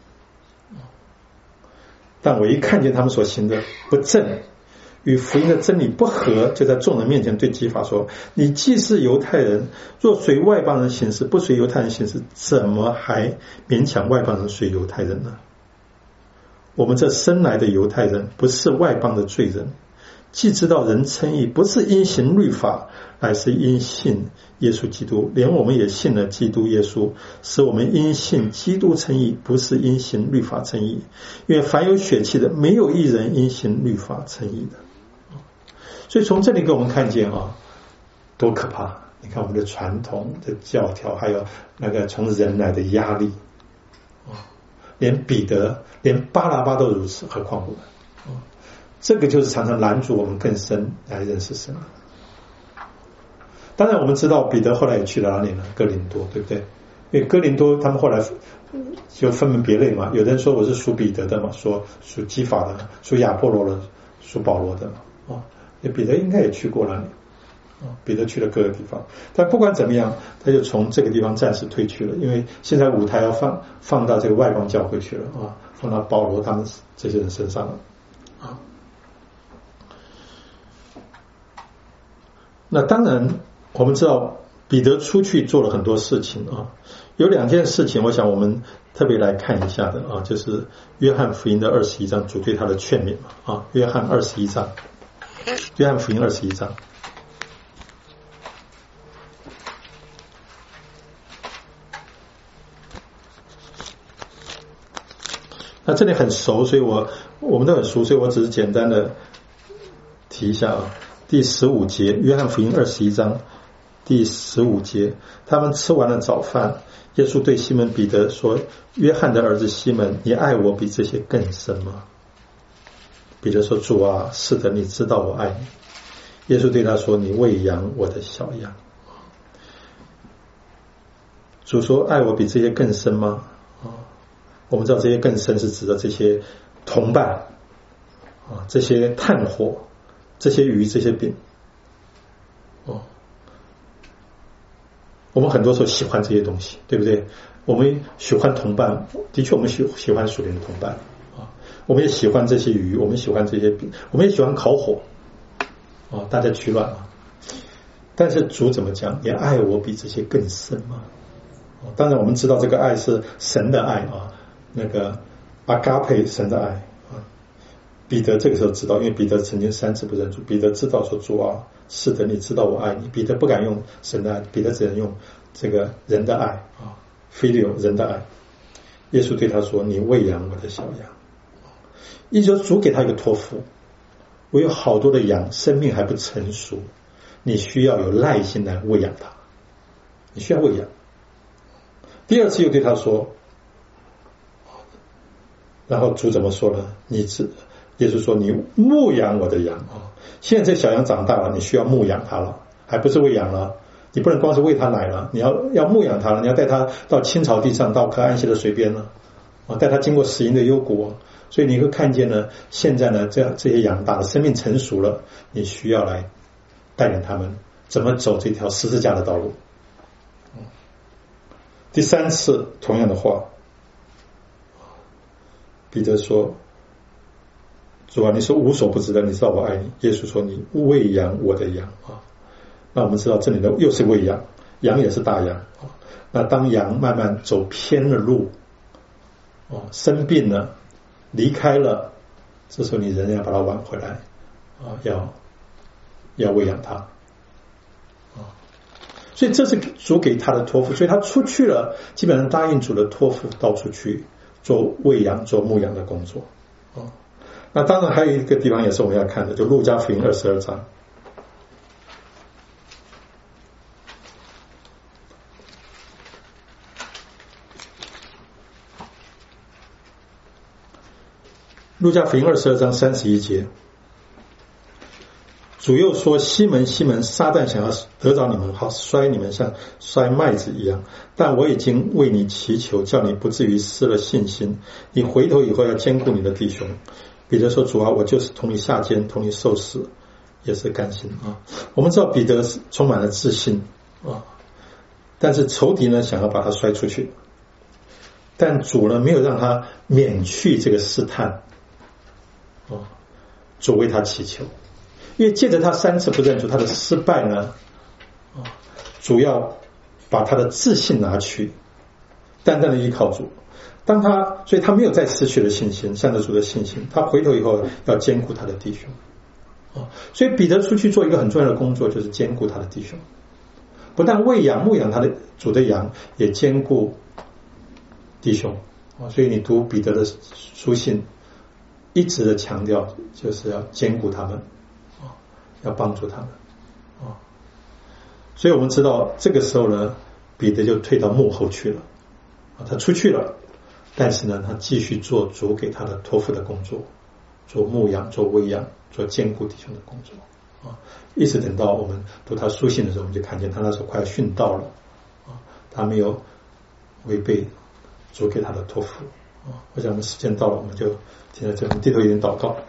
但我一看见他们所行的不正，与福音的真理不合，就在众人面前对基法说：你既是犹太人，若随外邦人行事，不随犹太人行事，怎么还勉强外邦人随犹太人呢？我们这生来的犹太人，不是外邦的罪人，既知道人称义不是因行律法，乃是因信耶稣基督，连我们也信了基督耶稣，使我们因信基督称义，不是因行律法称义。因为凡有血气的，没有一人因行律法称义的。所以从这里给我们看见啊，多可怕！你看我们的传统的教条，还有那个从人来的压力啊，连彼得连巴拉巴都如此，何况我们啊？这个就是常常拦阻我们更深来认识神。当然我们知道彼得后来也去了哪里呢？哥林多，对不对？因为哥林多他们后来就分门别类嘛，有人说我是属彼得的嘛，说属基法的，属亚波罗的，属保罗的嘛啊。彼得应该也去过那里啊，彼得去了各个地方，但不管怎么样，他就从这个地方暂时退去了，因为现在舞台要放放到这个外邦教会去了啊，放到保罗他们这些人身上了啊。那当然我们知道彼得出去做了很多事情啊，有两件事情我想我们特别来看一下的啊，就是约翰福音的二十一章主对他的劝勉嘛啊，约翰二十一章，约翰福音二十一章。那这里很熟，所以我我们都很熟，所以我只是简单的提一下啊。第十五节，约翰福音二十一章第十五节，他们吃完了早饭，耶稣对西门彼得说：“约翰的儿子西门，你爱我比这些更深吗？”彼得说：“主啊，是的，你知道我爱你。”耶稣对他说：“你喂养我的小羊。”主说：“爱我比这些更深吗？”我们知道这些更深是指的这些同伴啊，这些炭火，这些鱼，这些饼哦。我们很多时候喜欢这些东西，对不对？我们喜欢同伴，的确我们喜喜欢属灵的同伴啊。我们也喜欢这些鱼，我们喜欢这些饼，我们也喜欢烤火啊，大家取暖啊。但是主怎么讲？你爱我比这些更深吗？当然我们知道这个爱是神的爱啊，那个阿嘎佩神的爱啊。彼得这个时候知道，因为彼得曾经三次不认主，彼得知道说主啊，是的，你知道我爱你。彼得不敢用神的爱，彼得只能用这个人的爱啊 ，filio 人的爱。耶稣对他说：“你喂养我的小羊。”意思说主给他一个托付，我有好多的羊，生命还不成熟，你需要有耐心来喂养它，你需要喂养。第二次又对他说，然后主怎么说呢？你只耶稣说：“你牧养我的羊啊！”现在这小羊长大了，你需要牧养它了，还不是喂养了。你不能光是喂它奶了，你要要牧养它了，你要带它到青草地上，到可安息的水边了啊，带它经过死荫的幽谷。所以你会看见呢，现在呢，这样这些羊大了，生命成熟了，你需要来带领他们怎么走这条十字架的道路。第三次同样的话，彼得说：“主啊，你是无所不知的，你知道我爱你。”耶稣说：“你喂养我的羊啊。”那我们知道这里的又是喂养，羊也是大羊啊。那当羊慢慢走偏了路，哦，生病了，离开了，这时候你仍然要把它挽回来啊，要要喂养它。所以这是主给他的托付，所以他出去了，基本上答应主的托付，到处去做喂养、做牧养的工作。哦，那当然还有一个地方也是我们要看的，就路加福音二十二章。路加福音二十二章三十一节。主又说：“西门，西门，撒旦想要得着你们，好摔你们像摔麦子一样。但我已经为你祈求，叫你不至于失了信心。你回头以后要兼顾你的弟兄。”彼得说：“主啊，我就是同你下监，同你受死，也是甘心啊。”我们知道彼得是充满了自信啊，但是仇敌呢想要把他摔出去，但主呢没有让他免去这个试探啊，主为他祈求。因为借着他三次不认主，他的失败呢，啊，主要把他的自信拿去，单单的依靠主。当他，所以他没有再失去了信心，向着主的信心。他回头以后要兼顾他的弟兄，啊，所以彼得出去做一个很重要的工作，就是兼顾他的弟兄，不但喂养牧养他的主的羊，也兼顾弟兄啊。所以你读彼得的书信，一直的强调就是要兼顾他们。要帮助他们啊，所以我们知道这个时候呢，彼得就退到幕后去了啊，他出去了，但是呢，他继续做主给他的托付的工作，做牧养、做喂养、做兼顾弟兄的工作啊，一直等到我们读他书信的时候，我们就看见他那时候快要殉道了啊，他没有违背主给他的托付啊。我想我们时间到了，我们就停在这里，低头一点祷告。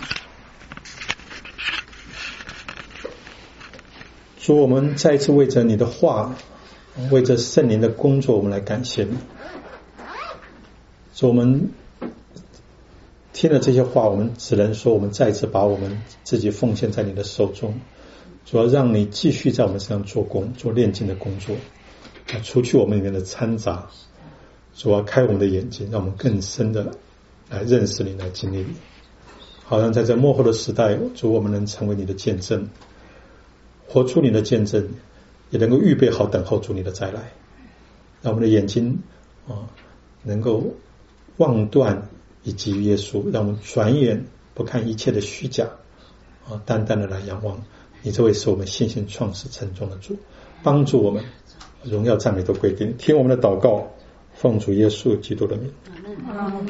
主，我们再一次为着你的话，为着圣灵的工作，我们来感谢你。主，我们听了这些话，我们只能说，我们再次把我们自己奉献在你的手中。 主要让你继续在我们身上做工，做炼净的工作，啊，除去我们里面的掺杂。主要开我们的眼睛，让我们更深的来认识你，来经历你。好让在这末后的时代，主我们能成为你的见证，活出你的见证，也能够预备好等候主你的再来。让我们的眼睛啊，能够望断以及耶稣，让我们转眼不看一切的虚假啊，单单的来仰望你这位是我们信心创始成终的主，帮助我们，荣耀赞美都归给你。听我们的祷告，奉主耶稣基督的名。